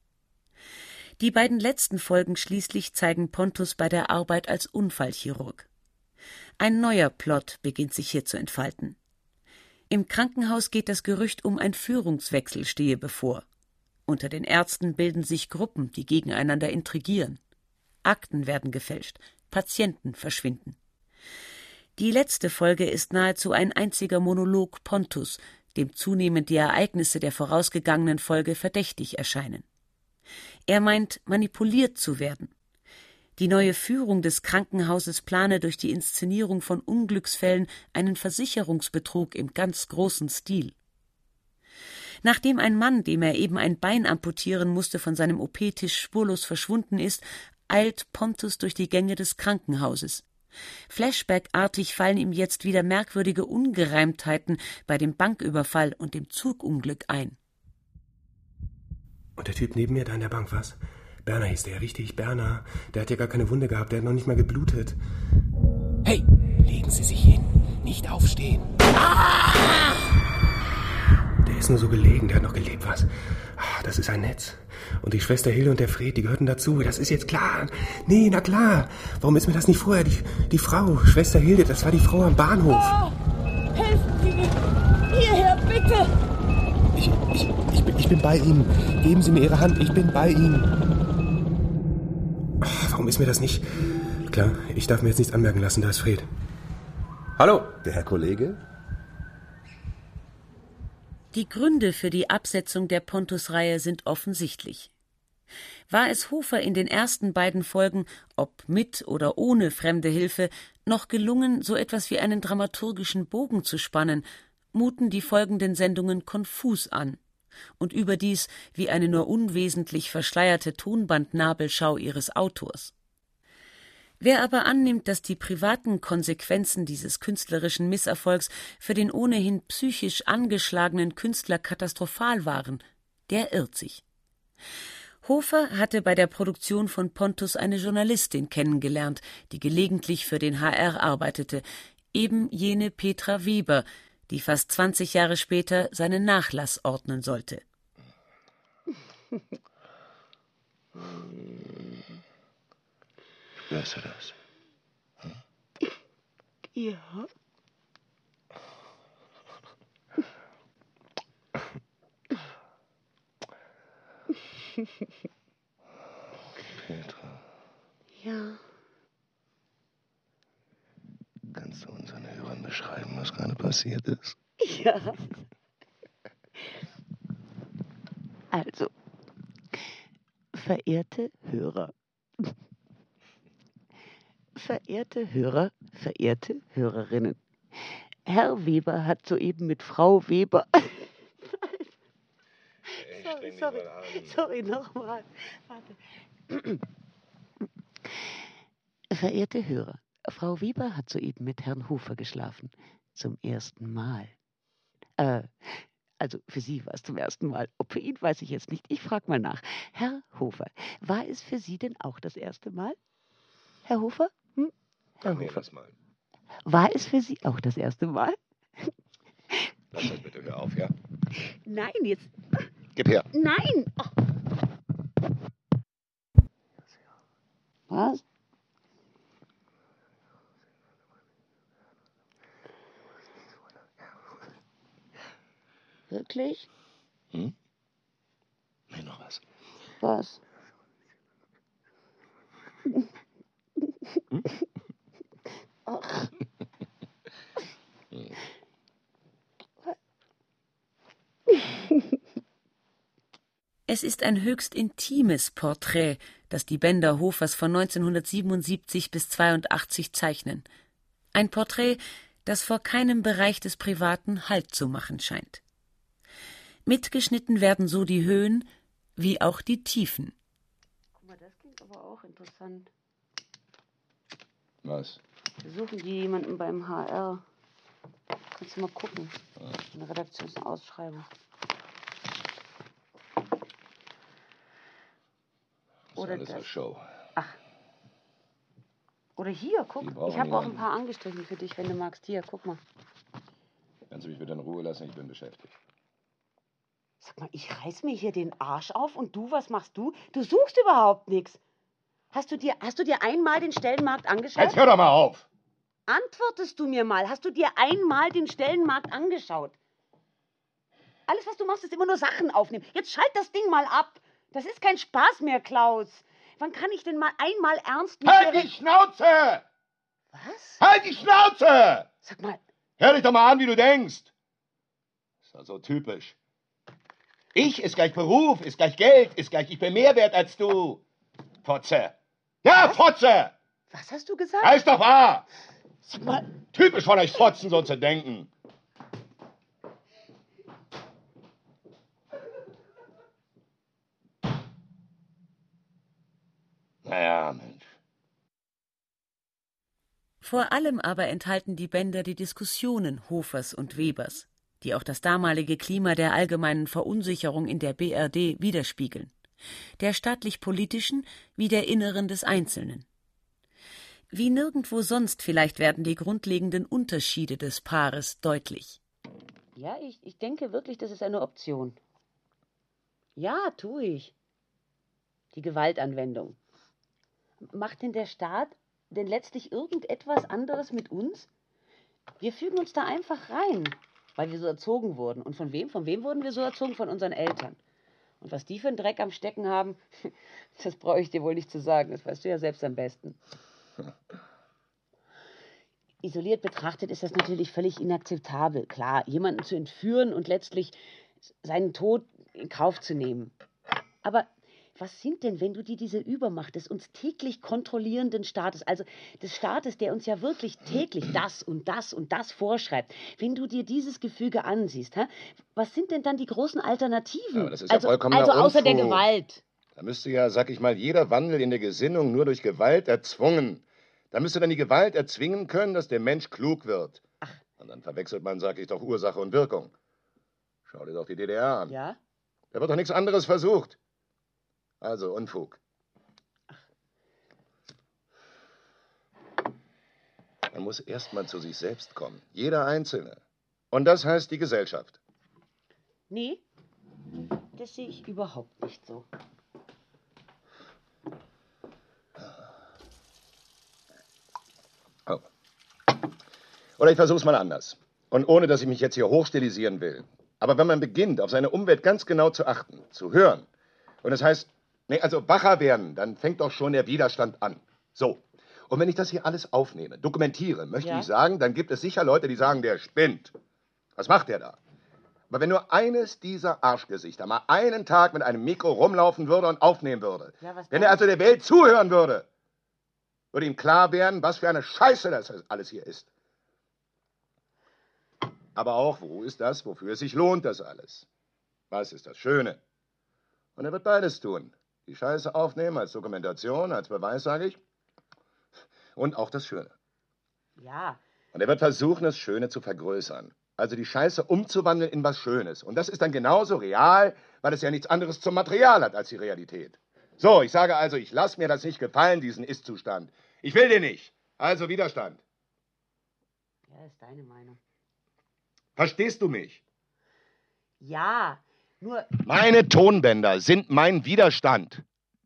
Die beiden letzten Folgen schließlich zeigen Pontus bei der Arbeit als Unfallchirurg. Ein neuer Plot beginnt sich hier zu entfalten. Im Krankenhaus geht das Gerücht um ein Führungswechsel stehe bevor. Unter den Ärzten bilden sich Gruppen, die gegeneinander intrigieren. Akten werden gefälscht, Patienten verschwinden. Die letzte Folge ist nahezu ein einziger Monolog Pontus, dem zunehmend die Ereignisse der vorausgegangenen Folge verdächtig erscheinen. Er meint, manipuliert zu werden. Die neue Führung des Krankenhauses plane durch die Inszenierung von Unglücksfällen einen Versicherungsbetrug im ganz großen Stil. Nachdem ein Mann, dem er eben ein Bein amputieren musste, von seinem O P-Tisch spurlos verschwunden ist, eilt Pontus durch die Gänge des Krankenhauses. Flashback-artig fallen ihm jetzt wieder merkwürdige Ungereimtheiten bei dem Banküberfall und dem Zugunglück ein. Und der Typ neben mir da in der Bank, was? Berner hieß der, richtig, Berner. Der hat ja gar keine Wunde gehabt, der hat noch nicht mal geblutet. Hey, legen Sie sich hin, nicht aufstehen. Ah! Der ist nur so gelegen, der hat noch gelebt, was? Ah, das ist ein Netz. Und die Schwester Hilde und der Fred, die gehörten dazu, das ist jetzt klar. Nee, na klar. Warum ist mir das nicht vorher? Die, die Frau, Schwester Hilde, das war die Frau am Bahnhof. Oh, helfen Sie mir. Hierher, bitte. Ich, ich, ich, bin, ich bin bei Ihnen. Geben Sie mir Ihre Hand, ich bin bei Ihnen. Ach, warum ist mir das nicht... Klar, ich darf mir jetzt nichts anmerken lassen, da ist Fred. Hallo, der Herr Kollege? Die Gründe für die Absetzung der Pontus-Reihe sind offensichtlich. War es Hofer in den ersten beiden Folgen, ob mit oder ohne fremde Hilfe, noch gelungen, so etwas wie einen dramaturgischen Bogen zu spannen, muten die folgenden Sendungen konfus an und überdies wie eine nur unwesentlich verschleierte Tonbandnabelschau ihres Autors. Wer aber annimmt, dass die privaten Konsequenzen dieses künstlerischen Misserfolgs für den ohnehin psychisch angeschlagenen Künstler katastrophal waren, der irrt sich. Hofer hatte bei der Produktion von Pontus eine Journalistin kennengelernt, die gelegentlich für den H R arbeitete, eben jene Petra Weber, die fast zwanzig Jahre später seinen Nachlass ordnen sollte. Spürst du das? Hm? Ja. Petra. Ja. Kannst du unseren Hörern beschreiben, was gerade passiert ist? Ja. Also, verehrte Hörer. Verehrte Hörer, verehrte Hörerinnen. Herr Weber hat soeben mit Frau Weber... sorry, sorry, sorry, nochmal. Warte. Verehrte Hörer, Frau Weber hat soeben mit Herrn Hofer geschlafen. Zum ersten Mal. Äh, also für Sie war es zum ersten Mal. Ob für ihn, weiß ich jetzt nicht. Ich frage mal nach. Herr Hofer, war es für Sie denn auch das erste Mal? Herr Hofer? Hm? Herr Ach, nee, Hofer. das mal. War es für Sie auch das erste Mal? Lass das bitte, hör auf, ja? Nein, jetzt... Gib her. Nein! Ach. Was? Wirklich? Hm? Nee, noch was. Was? Hm? Ach. Es ist ein höchst intimes Porträt, das die Bänder Hofers von neunzehnhundertsiebenundsiebzig bis zweiundachtzig zeichnen. Ein Porträt, das vor keinem Bereich des Privaten Halt zu machen scheint. Mitgeschnitten werden so die Höhen wie auch die Tiefen. Guck mal, das klingt aber auch interessant. Was? Suchen die jemanden beim H R? Kannst du mal gucken. Ja. Eine Redaktionsausschreibung. Oder alles das. Show. Ach. Oder hier, guck. Ich habe auch ein paar angestrichen für dich, wenn du magst. Hier, guck mal. Kannst du mich bitte in Ruhe lassen? Ich bin beschäftigt. Sag mal, ich reiß mir hier den Arsch auf und du, was machst du? Du suchst überhaupt nichts. Hast du dir, hast du dir einmal den Stellenmarkt angeschaut? Jetzt hör doch mal auf! Antwortest du mir mal, hast du dir einmal den Stellenmarkt angeschaut? Alles, was du machst, ist immer nur Sachen aufnehmen. Jetzt schalt das Ding mal ab. Das ist kein Spaß mehr, Klaus. Wann kann ich denn mal einmal ernst mit Halt die Schnauze! Was? Halt die Schnauze! Sag mal. Hör dich doch mal an, wie du denkst. Ist doch so typisch. Ich ist gleich Beruf, ist gleich Geld, ist gleich ich bin mehr wert als du. Fotze. Ja, Was? Fotze! Was hast du gesagt? Ja, ist doch wahr. Sag mal. Typisch von euch Fotzen, so zu denken. Vor allem aber enthalten die Bänder die Diskussionen Hofers und Webers, die auch das damalige Klima der allgemeinen Verunsicherung in der B R D widerspiegeln, der staatlich-politischen wie der inneren des Einzelnen. Wie nirgendwo sonst vielleicht werden die grundlegenden Unterschiede des Paares deutlich. Ja, ich, ich denke wirklich, das ist eine Option. Ja, tue ich. Die Gewaltanwendung. Macht denn der Staat denn letztlich irgendetwas anderes mit uns? Wir fügen uns da einfach rein, weil wir so erzogen wurden. Und von wem? Von wem wurden wir so erzogen? Von unseren Eltern. Und was die für einen Dreck am Stecken haben, das brauche ich dir wohl nicht zu sagen. Das weißt du ja selbst am besten. Isoliert betrachtet ist das natürlich völlig inakzeptabel. Klar, jemanden zu entführen und letztlich seinen Tod in Kauf zu nehmen. Aber was sind denn, wenn du dir diese Übermacht des uns täglich kontrollierenden Staates, also des Staates, der uns ja wirklich täglich das und das und das vorschreibt, wenn du dir dieses Gefüge ansiehst, hä, was sind denn dann die großen Alternativen? Aber das ist also ja vollkommener also außer der Unfug. Gewalt. Da müsste ja, sag ich mal, jeder Wandel in der Gesinnung nur durch Gewalt erzwungen. Da müsste dann die Gewalt erzwingen können, dass der Mensch klug wird. Ach. Und dann verwechselt man, sag ich doch, Ursache und Wirkung. Schau dir doch die D D R an. Ja? Da wird doch nichts anderes versucht. Also Unfug. Man muss erst mal zu sich selbst kommen. Jeder Einzelne. Und das heißt die Gesellschaft. Nee, das sehe ich überhaupt nicht so. Oh. Oder ich versuche es mal anders. Und ohne, dass ich mich jetzt hier hochstilisieren will. Aber wenn man beginnt, auf seine Umwelt ganz genau zu achten, zu hören, und das heißt, nee, also wacher werden, dann fängt doch schon der Widerstand an. So. Und wenn ich das hier alles aufnehme, dokumentiere, möchte Ja. ich sagen, dann gibt es sicher Leute, die sagen, der spinnt. Was macht der da? Aber wenn nur eines dieser Arschgesichter mal einen Tag mit einem Mikro rumlaufen würde und aufnehmen würde, Ja, was wenn dann? er also der Welt zuhören würde, würde ihm klar werden, was für eine Scheiße das alles hier ist. Aber auch, wo ist das, wofür es sich lohnt, das alles? Was ist das Schöne? Und er wird beides tun. Die Scheiße aufnehmen als Dokumentation, als Beweis, sage ich. Und auch das Schöne. Ja. Und er wird versuchen, das Schöne zu vergrößern. Also die Scheiße umzuwandeln in was Schönes. Und das ist dann genauso real, weil es ja nichts anderes zum Material hat als die Realität. So, ich sage also, ich lasse mir das nicht gefallen, diesen Ist-Zustand. Ich will den nicht. Also Widerstand. Ja, ist deine Meinung. Verstehst du mich? Ja, nur... Meine Tonbänder sind mein Widerstand.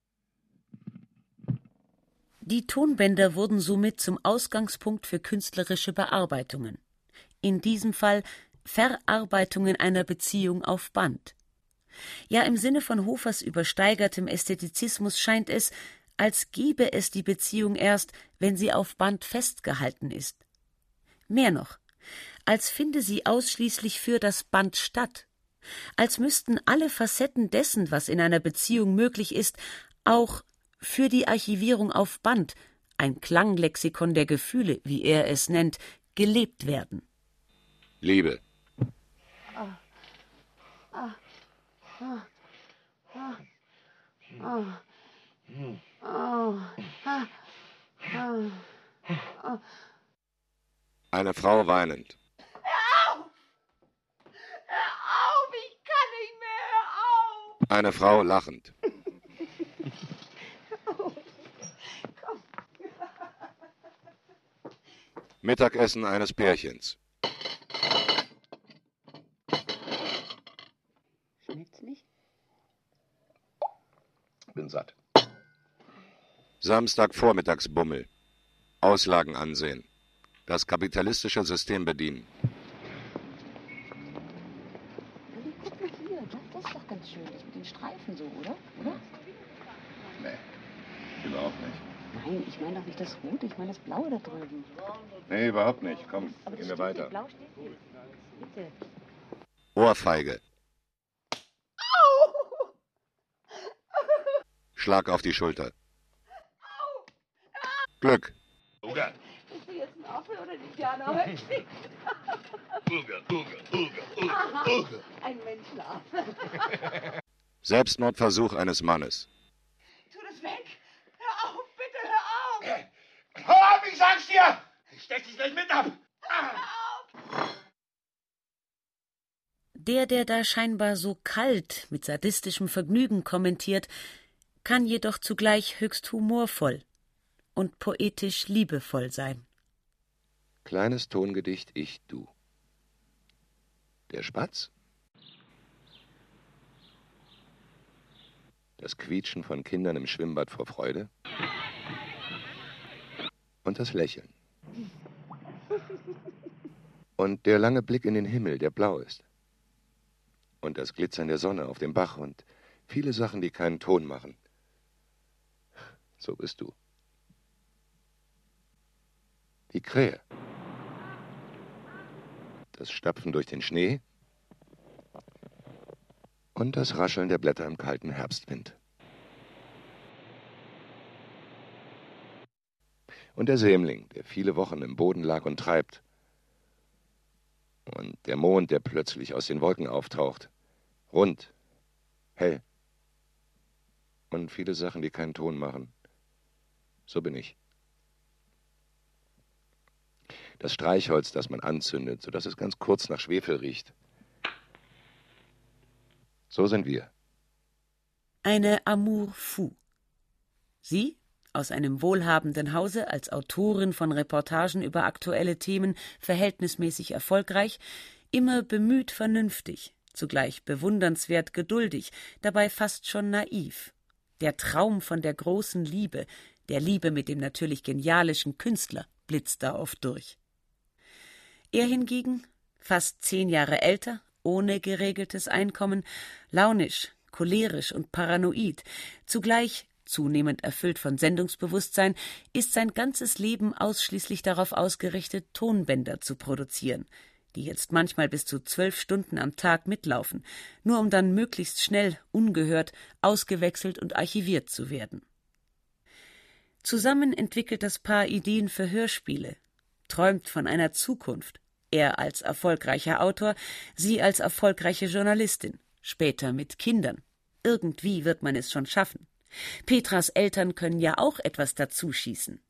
Die Tonbänder wurden somit zum Ausgangspunkt für künstlerische Bearbeitungen. In diesem Fall Verarbeitungen einer Beziehung auf Band. Ja, im Sinne von Hofers übersteigertem Ästhetizismus scheint es, als gebe es die Beziehung erst, wenn sie auf Band festgehalten ist. Mehr noch, als finde sie ausschließlich für das Band statt, als müssten alle Facetten dessen, was in einer Beziehung möglich ist, auch für die Archivierung auf Band, ein Klanglexikon der Gefühle, wie er es nennt, gelebt werden. Liebe. Ah. Ah. Ah. Ah. Ah. Ah. Ah. Ah. Ah. Eine Frau weinend. Hör auf! Hör auf! Ich kann nicht mehr! Hör auf! Eine Frau lachend. Mittagessen eines Pärchens. Schmeckt's nicht? Bin satt. Samstagvormittagsbummel. Auslagen ansehen. Das kapitalistische System bedienen. Guck mal hier, das, das ist doch ganz schön, das mit den Streifen so, oder? Oder? Nee, überhaupt nicht. Nein, ich meine doch nicht das Rote, ich meine das Blaue da drüben. Nee, überhaupt nicht. Komm, Aber das gehen wir steht weiter. hier, Blau steht hier. Bitte. Ohrfeige. Schlag auf die Schulter. Glück. Uga. Bist du jetzt ein Affe oder ein Indianer? Uga, Uga, Uga, Aha, Uga. ein Menschenaffe. Selbstmordversuch eines Mannes. Tu das weg! Hör auf, bitte hör auf! Hör auf, ich sag's dir! Der, der da scheinbar so kalt mit sadistischem Vergnügen kommentiert, kann jedoch zugleich höchst humorvoll und poetisch liebevoll sein. Kleines Tongedicht Ich, du. Der Spatz. Das Quietschen von Kindern im Schwimmbad vor Freude. Und das Lächeln. Und der lange Blick in den Himmel, der blau ist. Und das Glitzern der Sonne auf dem Bach und viele Sachen, die keinen Ton machen. So bist du. Die Krähe. Das Stapfen durch den Schnee und das Rascheln der Blätter im kalten Herbstwind. Und der Sämling, der viele Wochen im Boden lag und treibt. Und der Mond, der plötzlich aus den Wolken auftaucht. Rund, hell. Und viele Sachen, die keinen Ton machen. So bin ich. Das Streichholz, das man anzündet, sodass es ganz kurz nach Schwefel riecht. So sind wir. Eine Amour fou. Sie, aus einem wohlhabenden Hause, als Autorin von Reportagen über aktuelle Themen verhältnismäßig erfolgreich, immer bemüht vernünftig, zugleich bewundernswert geduldig, dabei fast schon naiv. Der Traum von der großen Liebe, der Liebe mit dem natürlich genialischen Künstler, blitzt da oft durch. Er hingegen, fast zehn Jahre älter, ohne geregeltes Einkommen, launisch, cholerisch und paranoid, zugleich zunehmend erfüllt von Sendungsbewusstsein, ist sein ganzes Leben ausschließlich darauf ausgerichtet, Tonbänder zu produzieren, die jetzt manchmal bis zu zwölf Stunden am Tag mitlaufen, nur um dann möglichst schnell, ungehört, ausgewechselt und archiviert zu werden. Zusammen entwickelt das Paar Ideen für Hörspiele, träumt von einer Zukunft, er als erfolgreicher Autor, sie als erfolgreiche Journalistin, später mit Kindern. Irgendwie wird man es schon schaffen. Petras Eltern können ja auch etwas dazuschießen.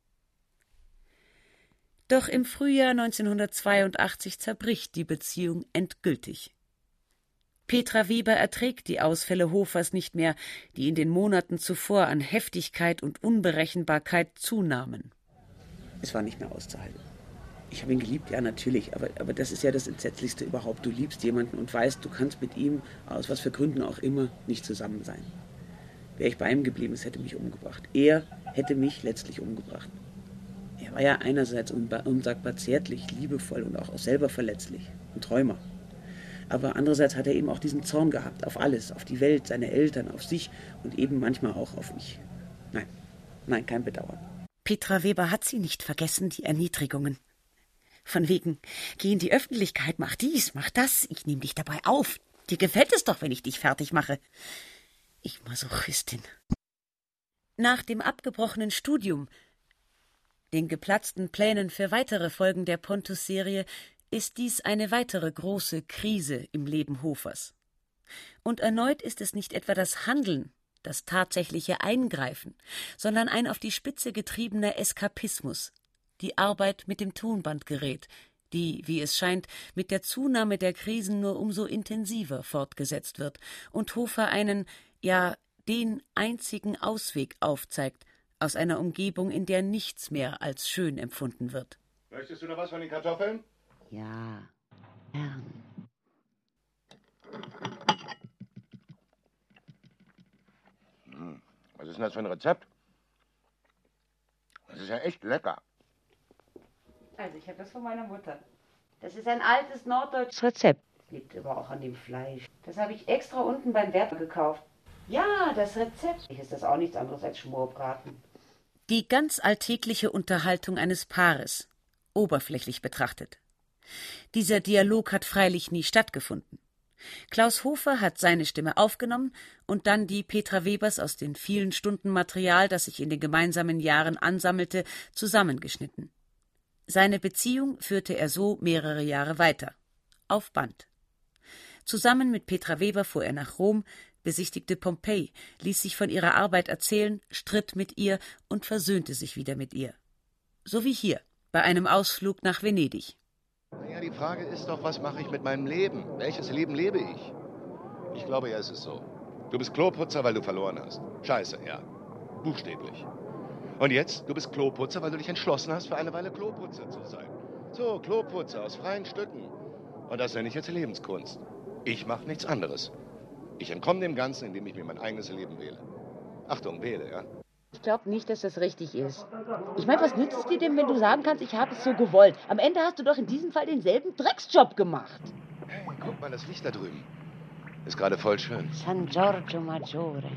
Doch im Frühjahr neunzehnhundertzweiundachtzig zerbricht die Beziehung endgültig. Petra Weber erträgt die Ausfälle Hofers nicht mehr, die in den Monaten zuvor an Heftigkeit und Unberechenbarkeit zunahmen. Es war nicht mehr auszuhalten. Ich habe ihn geliebt, ja natürlich, aber, aber das ist ja das Entsetzlichste überhaupt. Du liebst jemanden und weißt, du kannst mit ihm, aus was für Gründen auch immer, nicht zusammen sein. Wäre ich bei ihm geblieben, es hätte mich umgebracht. Er hätte mich letztlich umgebracht. Er war ja einerseits unsagbar zärtlich, liebevoll und auch selber verletzlich, ein Träumer. Aber andererseits hat er eben auch diesen Zorn gehabt, auf alles, auf die Welt, seine Eltern, auf sich und eben manchmal auch auf mich. Nein, nein, kein Bedauern. Petra Weber hat sie nicht vergessen, die Erniedrigungen. Von wegen, geh in die Öffentlichkeit, mach dies, mach das, ich nehme dich dabei auf. Dir gefällt es doch, wenn ich dich fertig mache. Ich Masochistin. Nach dem abgebrochenen Studium, den geplatzten Plänen für weitere Folgen der Pontus-Serie, ist dies eine weitere große Krise im Leben Hofers. Und erneut ist es nicht etwa das Handeln, das tatsächliche Eingreifen, sondern ein auf die Spitze getriebener Eskapismus, die Arbeit mit dem Tonbandgerät, die, wie es scheint, mit der Zunahme der Krisen nur umso intensiver fortgesetzt wird und Hofer einen, ja, den einzigen Ausweg aufzeigt aus einer Umgebung, in der nichts mehr als schön empfunden wird. Möchtest du noch was von den Kartoffeln? Ja, gern. Hm, was ist denn das für ein Rezept? Das ist ja echt lecker. Also, ich habe das von meiner Mutter. Das ist ein altes norddeutsches Rezept. Liegt aber auch an dem Fleisch. Das habe ich extra unten beim Wärter gekauft. Ja, das Rezept. Ist das auch nichts anderes als Schmorbraten. Die ganz alltägliche Unterhaltung eines Paares, oberflächlich betrachtet. Dieser Dialog hat freilich nie stattgefunden. Klaus Hofer hat seine Stimme aufgenommen und dann die Petra Webers aus den vielen Stunden Material, das sich in den gemeinsamen Jahren ansammelte, zusammengeschnitten. Seine Beziehung führte er so mehrere Jahre weiter. Auf Band. Zusammen mit Petra Weber fuhr er nach Rom, besichtigte Pompeji, ließ sich von ihrer Arbeit erzählen, stritt mit ihr und versöhnte sich wieder mit ihr. So wie hier, bei einem Ausflug nach Venedig. Naja, die Frage ist doch, was mache ich mit meinem Leben? Welches Leben lebe ich? Ich glaube ja, es ist so. Du bist Kloputzer, weil du verloren hast. Scheiße, ja. Buchstäblich. Und jetzt, du bist Kloputzer, weil du dich entschlossen hast, für eine Weile Kloputzer zu sein. So, Kloputzer aus freien Stücken. Und das nenne ich jetzt Lebenskunst. Ich mache nichts anderes. Ich entkomme dem Ganzen, indem ich mir mein eigenes Leben wähle. Achtung, wähle, ja? Ich glaube nicht, dass das richtig ist. Ich meine, was nützt es dir denn, wenn du sagen kannst, ich habe es so gewollt? Am Ende hast du doch in diesem Fall denselben Drecksjob gemacht. Hey, guck mal, das Licht da drüben. Ist gerade voll schön. San Giorgio Maggiore.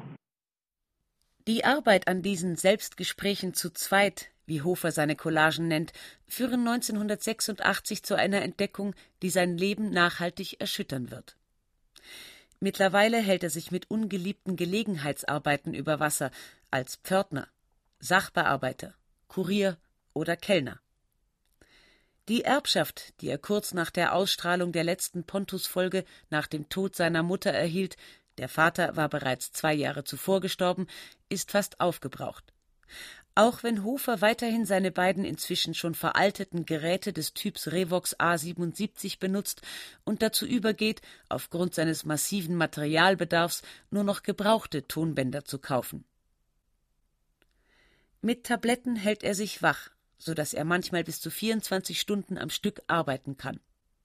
Die Arbeit an diesen Selbstgesprächen zu zweit, wie Hofer seine Collagen nennt, führen neunzehnhundertsechsundachtzig zu einer Entdeckung, die sein Leben nachhaltig erschüttern wird. Mittlerweile hält er sich mit ungeliebten Gelegenheitsarbeiten über Wasser als Pförtner, Sachbearbeiter, Kurier oder Kellner. Die Erbschaft, die er kurz nach der Ausstrahlung der letzten Pontus-Folge nach dem Tod seiner Mutter erhielt, der Vater war bereits zwei Jahre zuvor gestorben, ist fast aufgebraucht. Auch wenn Hofer weiterhin seine beiden inzwischen schon veralteten Geräte des Typs Revox A siebenundsiebzig benutzt und dazu übergeht, aufgrund seines massiven Materialbedarfs nur noch gebrauchte Tonbänder zu kaufen. Mit Tabletten hält er sich wach, so dass er manchmal bis zu vierundzwanzig Stunden am Stück arbeiten kann.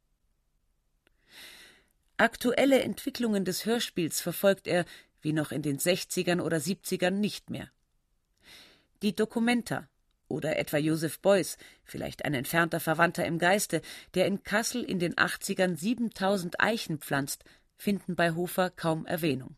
Aktuelle Entwicklungen des Hörspiels verfolgt er, wie noch in den sechzigern oder siebzigern, nicht mehr. Die Documenta oder etwa Joseph Beuys, vielleicht ein entfernter Verwandter im Geiste, der in Kassel in den achtzigern siebentausend Eichen pflanzt, finden bei Hofer kaum Erwähnung.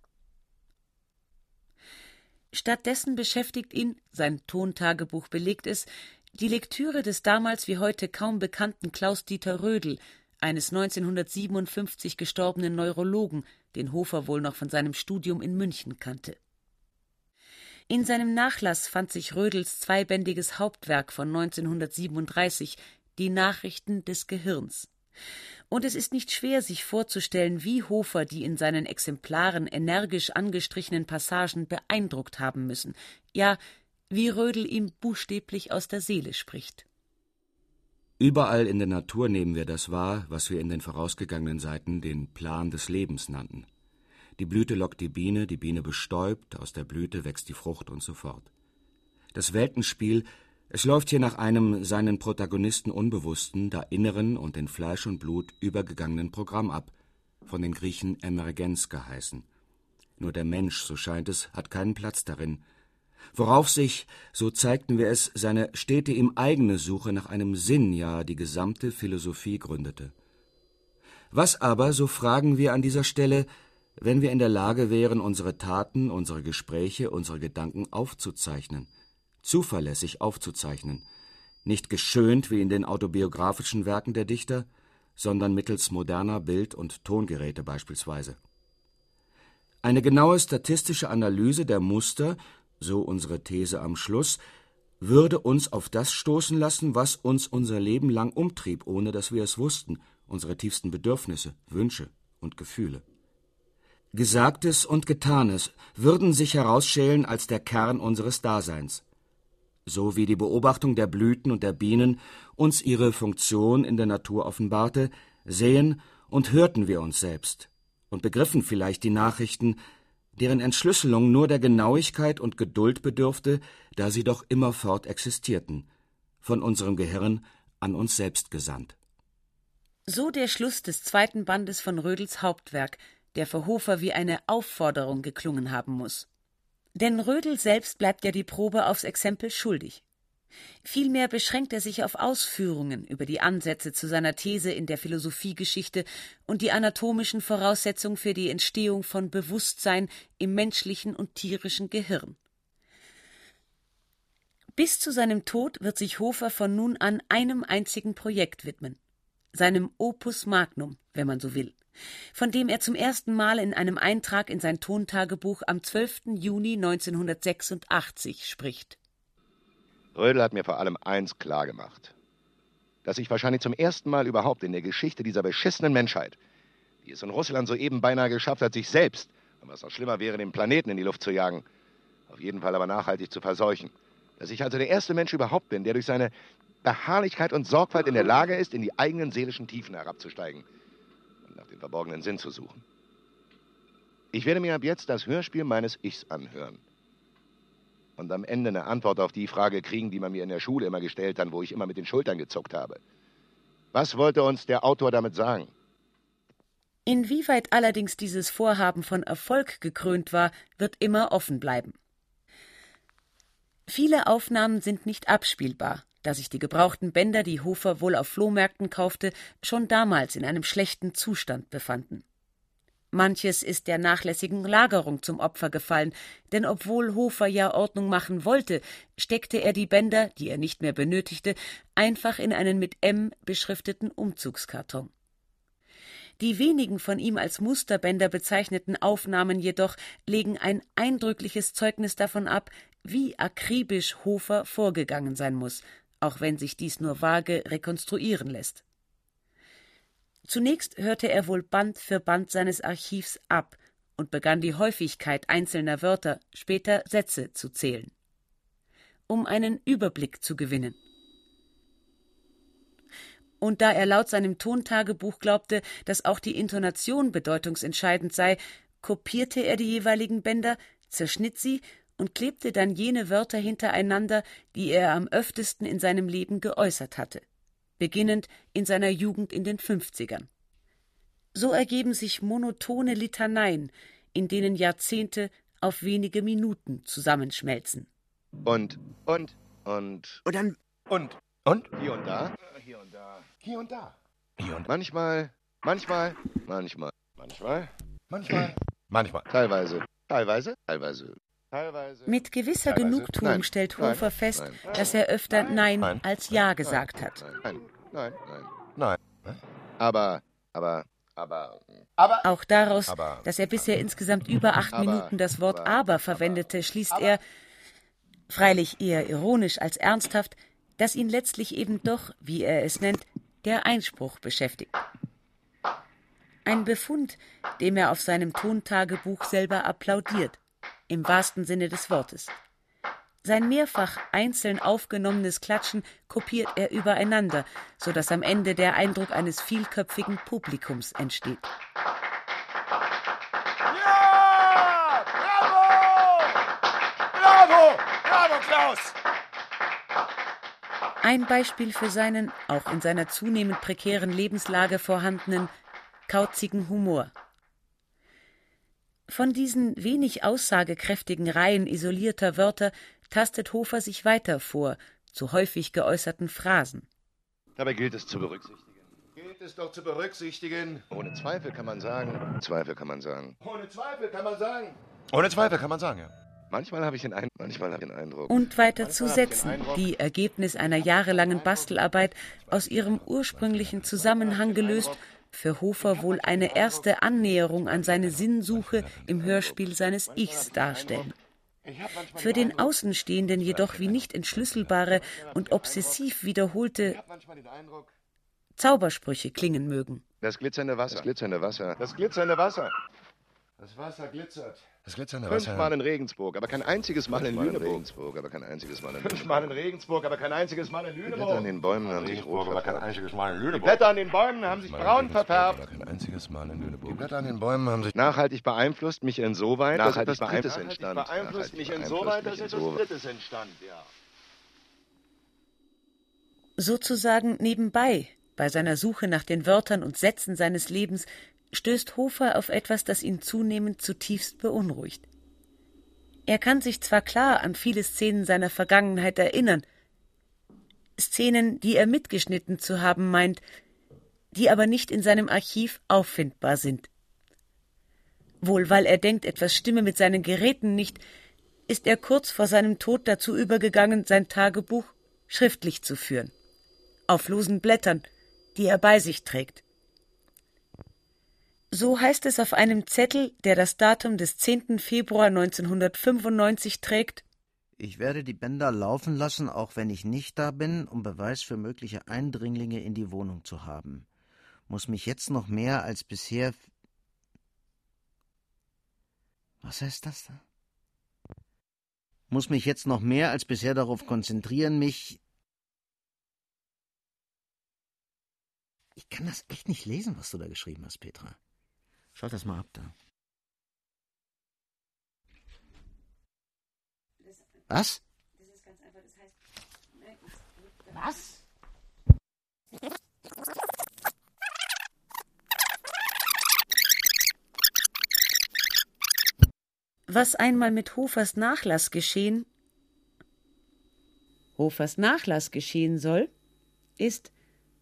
Stattdessen beschäftigt ihn, sein Tontagebuch belegt es, die Lektüre des damals wie heute kaum bekannten Klaus-Dieter Rödel, eines neunzehnhundertsiebenundfünfzig gestorbenen Neurologen, den Hofer wohl noch von seinem Studium in München kannte. In seinem Nachlass fand sich Rödels zweibändiges Hauptwerk von neunzehnhundertsiebenunddreißig, Die Nachrichten des Gehirns. Und es ist nicht schwer, sich vorzustellen, wie Hofer die in seinen Exemplaren energisch angestrichenen Passagen beeindruckt haben müssen, ja, wie Rödel ihm buchstäblich aus der Seele spricht. Überall in der Natur nehmen wir das wahr, was wir in den vorausgegangenen Seiten den Plan des Lebens nannten. Die Blüte lockt die Biene, die Biene bestäubt, aus der Blüte wächst die Frucht und so fort. Das Weltenspiel, es läuft hier nach einem seinen Protagonisten unbewussten, da inneren und in Fleisch und Blut übergegangenen Programm ab, von den Griechen Emergenz geheißen. Nur der Mensch, so scheint es, hat keinen Platz darin, worauf sich, so zeigten wir es, seine stete ihm eigene Suche nach einem Sinn, ja die gesamte Philosophie gründete. Was aber, so fragen wir an dieser Stelle, wenn wir in der Lage wären, unsere Taten, unsere Gespräche, unsere Gedanken aufzuzeichnen, zuverlässig aufzuzeichnen, nicht geschönt wie in den autobiografischen Werken der Dichter, sondern mittels moderner Bild- und Tongeräte beispielsweise. Eine genaue statistische Analyse der Muster, so unsere These am Schluss, würde uns auf das stoßen lassen, was uns unser Leben lang umtrieb, ohne dass wir es wussten, unsere tiefsten Bedürfnisse, Wünsche und Gefühle. Gesagtes und Getanes würden sich herausschälen als der Kern unseres Daseins. So wie die Beobachtung der Blüten und der Bienen uns ihre Funktion in der Natur offenbarte, sehen und hörten wir uns selbst und begriffen vielleicht die Nachrichten, deren Entschlüsselung nur der Genauigkeit und Geduld bedurfte, da sie doch immerfort existierten, von unserem Gehirn an uns selbst gesandt. So der Schluss des zweiten Bandes von Rödels Hauptwerk, der für Hofer wie eine Aufforderung geklungen haben muss. Denn Rödel selbst bleibt ja die Probe aufs Exempel schuldig. Vielmehr beschränkt er sich auf Ausführungen über die Ansätze zu seiner These in der Philosophiegeschichte und die anatomischen Voraussetzungen für die Entstehung von Bewusstsein im menschlichen und tierischen Gehirn. Bis zu seinem Tod wird sich Hofer von nun an einem einzigen Projekt widmen, seinem Opus Magnum, wenn man so will, von dem er zum ersten Mal in einem Eintrag in sein Tontagebuch am zwölften Juni neunzehnhundertsechsundachtzig spricht. Rödel hat mir vor allem eins klargemacht, dass ich wahrscheinlich zum ersten Mal überhaupt in der Geschichte dieser beschissenen Menschheit, die es in Russland soeben beinahe geschafft hat, sich selbst, und was noch schlimmer wäre, den Planeten in die Luft zu jagen, auf jeden Fall aber nachhaltig zu verseuchen, Dass ich also der erste Mensch überhaupt bin, der durch seine Beharrlichkeit und Sorgfalt in der Lage ist, in die eigenen seelischen Tiefen herabzusteigen und nach dem verborgenen Sinn zu suchen. Ich werde mir ab jetzt das Hörspiel meines Ichs anhören. Und am Ende eine Antwort auf die Frage kriegen, die man mir in der Schule immer gestellt hat, wo ich immer mit den Schultern gezuckt habe. Was wollte uns der Autor damit sagen? Inwieweit allerdings dieses Vorhaben von Erfolg gekrönt war, wird immer offen bleiben. Viele Aufnahmen sind nicht abspielbar, da sich die gebrauchten Bänder, die Hofer wohl auf Flohmärkten kaufte, schon damals in einem schlechten Zustand befanden. Manches ist der nachlässigen Lagerung zum Opfer gefallen, denn obwohl Hofer ja Ordnung machen wollte, steckte er die Bänder, die er nicht mehr benötigte, einfach in einen mit M beschrifteten Umzugskarton. Die wenigen von ihm als Musterbänder bezeichneten Aufnahmen jedoch legen ein eindrückliches Zeugnis davon ab, wie akribisch Hofer vorgegangen sein muss, auch wenn sich dies nur vage rekonstruieren lässt. Zunächst hörte er wohl Band für Band seines Archivs ab und begann die Häufigkeit einzelner Wörter, später Sätze zu zählen, um einen Überblick zu gewinnen. Und da er laut seinem Tontagebuch glaubte, dass auch die Intonation bedeutungsentscheidend sei, kopierte er die jeweiligen Bänder, zerschnitt sie und klebte dann jene Wörter hintereinander, die er am öftesten in seinem Leben geäußert hatte, beginnend in seiner Jugend in den Fünfzigern. So ergeben sich monotone Litaneien, in denen Jahrzehnte auf wenige Minuten zusammenschmelzen. Und, und, und... Und dann... Und, und? Hier und da. Hier und da. Hier und da. Hier und manchmal, manchmal, manchmal, manchmal, manchmal, manchmal. Teilweise, teilweise, teilweise. Teilweise, Mit gewisser teilweise. Genugtuung Nein, stellt nein, Hofer fest, nein, dass er öfter Nein, nein, als Ja gesagt hat. Nein, nein, nein, nein. Aber, aber, aber, aber auch daraus, aber, dass er bisher insgesamt über acht aber, Minuten das Wort aber, aber verwendete, schließt er, freilich eher ironisch als ernsthaft, dass ihn letztlich eben doch, wie er es nennt, der Einspruch beschäftigt. Ein Befund, dem er auf seinem Tontagebuch selber applaudiert, im wahrsten Sinne des Wortes. Sein mehrfach einzeln aufgenommenes Klatschen kopiert er übereinander, so dass am Ende der Eindruck eines vielköpfigen Publikums entsteht. Ja! Bravo! Bravo! Bravo, Klaus! Ein Beispiel für seinen, auch in seiner zunehmend prekären Lebenslage vorhandenen, kauzigen Humor. Von diesen wenig aussagekräftigen Reihen isolierter Wörter tastet Hofer sich weiter vor, zu häufig geäußerten Phrasen. Dabei gilt es zu berücksichtigen. Gilt es doch zu berücksichtigen. Ohne Zweifel kann man sagen. Zweifel kann man sagen. Ohne Zweifel kann man sagen. Ohne Zweifel kann man sagen, ja. Manchmal habe ich den, Ein manchmal habe ich den Eindruck. Und weiter manchmal zu Sätzen, die Ergebnis einer jahrelangen Bastelarbeit aus ihrem ursprünglichen Zusammenhang gelöst, für Hofer wohl eine erste Annäherung an seine Sinnsuche im Hörspiel seines Ichs darstellen. Für den Außenstehenden jedoch wie nicht entschlüsselbare und obsessiv wiederholte Zaubersprüche klingen mögen. Das glitzernde Wasser. Das glitzernde Wasser. Das glitzernde Wasser. Das Wasser glitzert. Das glitzernde Wasser. Fünfmal in Regensburg, aber kein einziges Mal in Lüneburg. aber kein einziges Mal in Lüneburg. Fünfmal in Regensburg, aber kein einziges Mal in Die Lüneburg. Blätter an den Bäumen haben sich rot aber kein verfärbt. einziges Mal in Lüneburg. Die Blätter an den Bäumen haben sich braun verfärbt. Kein einziges Mal in Lüneburg. Die Blätter an den Bäumen haben sich nachhaltig beeinflusst mich insoweit, dass etwas Drittes entstand. Beeinflusst mich insoweit, dass etwas Drittes entstand, ja. Sozusagen nebenbei, bei seiner Suche nach den Wörtern und Sätzen seines Lebens, stößt Hofer auf etwas, das ihn zunehmend zutiefst beunruhigt. Er kann sich zwar klar an viele Szenen seiner Vergangenheit erinnern, Szenen, die er mitgeschnitten zu haben meint, die aber nicht in seinem Archiv auffindbar sind. Wohl weil er denkt, etwas stimme mit seinen Geräten nicht, ist er kurz vor seinem Tod dazu übergegangen, sein Tagebuch schriftlich zu führen, auf losen Blättern, die er bei sich trägt. So heißt es auf einem Zettel, der das Datum des zehnten Februar neunzehnhundertfünfundneunzig trägt: Ich werde die Bänder laufen lassen, auch wenn ich nicht da bin, um Beweis für mögliche Eindringlinge in die Wohnung zu haben. Muss mich jetzt noch mehr als bisher... Was heißt das da? muss mich jetzt noch mehr als bisher darauf konzentrieren, mich... Ich kann das echt nicht lesen, was du da geschrieben hast, Petra. Schalt das mal ab da. Was? Das ist ganz einfach, das heißt... Was? Was einmal mit Hofers Nachlass geschehen, Hofers Nachlass geschehen soll, ist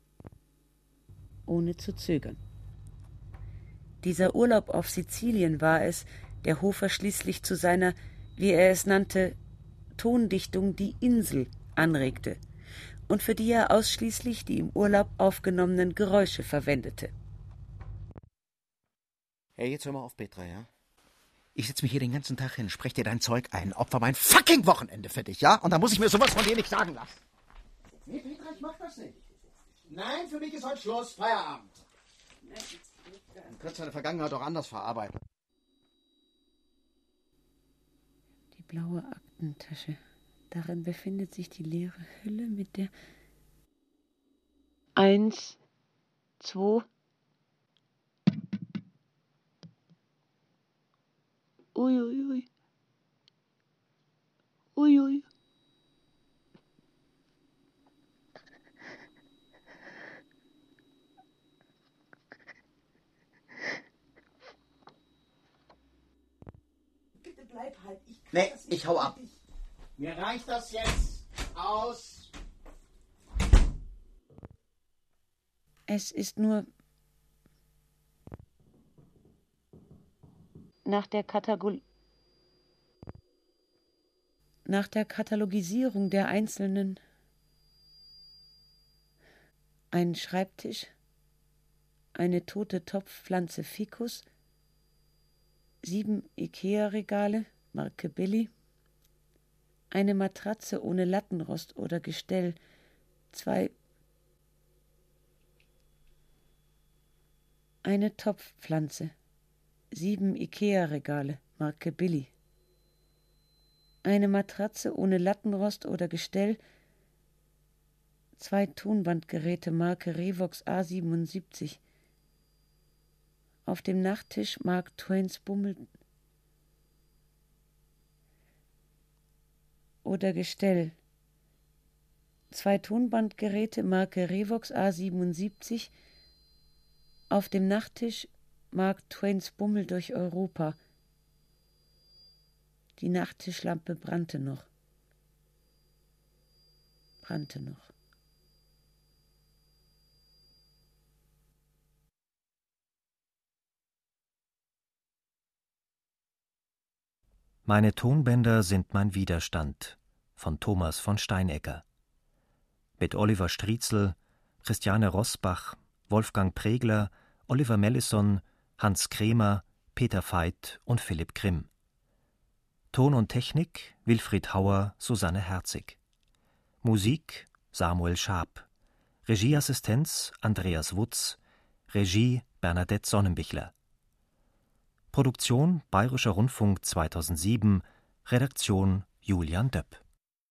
ohne zu zögern. Dieser Urlaub auf Sizilien war es, der Hofer schließlich zu seiner, wie er es nannte, Tondichtung Die Insel anregte und für die er ausschließlich die im Urlaub aufgenommenen Geräusche verwendete. Hey, jetzt hör mal auf, Petra, ja? Ich setz mich hier den ganzen Tag hin, sprech dir dein Zeug ein, opfer mein fucking Wochenende für dich, ja? Und dann muss ich mir sowas von dir nicht sagen lassen. Nee, Petra, ich mach das nicht. Nein, für mich ist heute Schluss, Feierabend. Du kannst deine Vergangenheit auch anders verarbeiten. Die blaue Aktentasche. Darin befindet sich die leere Hülle mit der... Eins, zwei... Uiuiui. Uiui. Bitte bleib halt. Ich kann Nee, das nicht ich hau ab. richtig. Mir reicht das jetzt. Aus. Es ist nur... Nach der Katagol Nach der Katalogisierung der einzelnen ein Schreibtisch, eine tote Topfpflanze Ficus, sieben Ikea-Regale, Marke Billy, eine Matratze ohne Lattenrost oder Gestell, zwei eine Topfpflanze, sieben Ikea-Regale, Marke Billy. Eine Matratze ohne Lattenrost oder Gestell, zwei Tonbandgeräte, Marke Revox A siebenundsiebzig. Auf dem Nachttisch Mark Twains Bummel oder Gestell. Zwei Tonbandgeräte, Marke Revox A siebenundsiebzig. Auf dem Nachttisch Mark Twains Bummel durch Europa. Die Nachttischlampe brannte noch. Brannte noch. Meine Tonbänder sind mein Widerstand von Thomas von Steinegger. Mit Oliver Striezel, Christiane Rosbach, Wolfgang Pregler, Oliver Mellison, Hans Kremer, Peter Veit und Philipp Grimm. Ton und Technik Wilfried Hauer, Susanne Herzig. Musik Samuel Schaab. Regieassistenz Andreas Wutz. Regie Bernadette Sonnenbichler. Produktion Bayerischer Rundfunk zweitausendsieben. Redaktion Julian Döpp.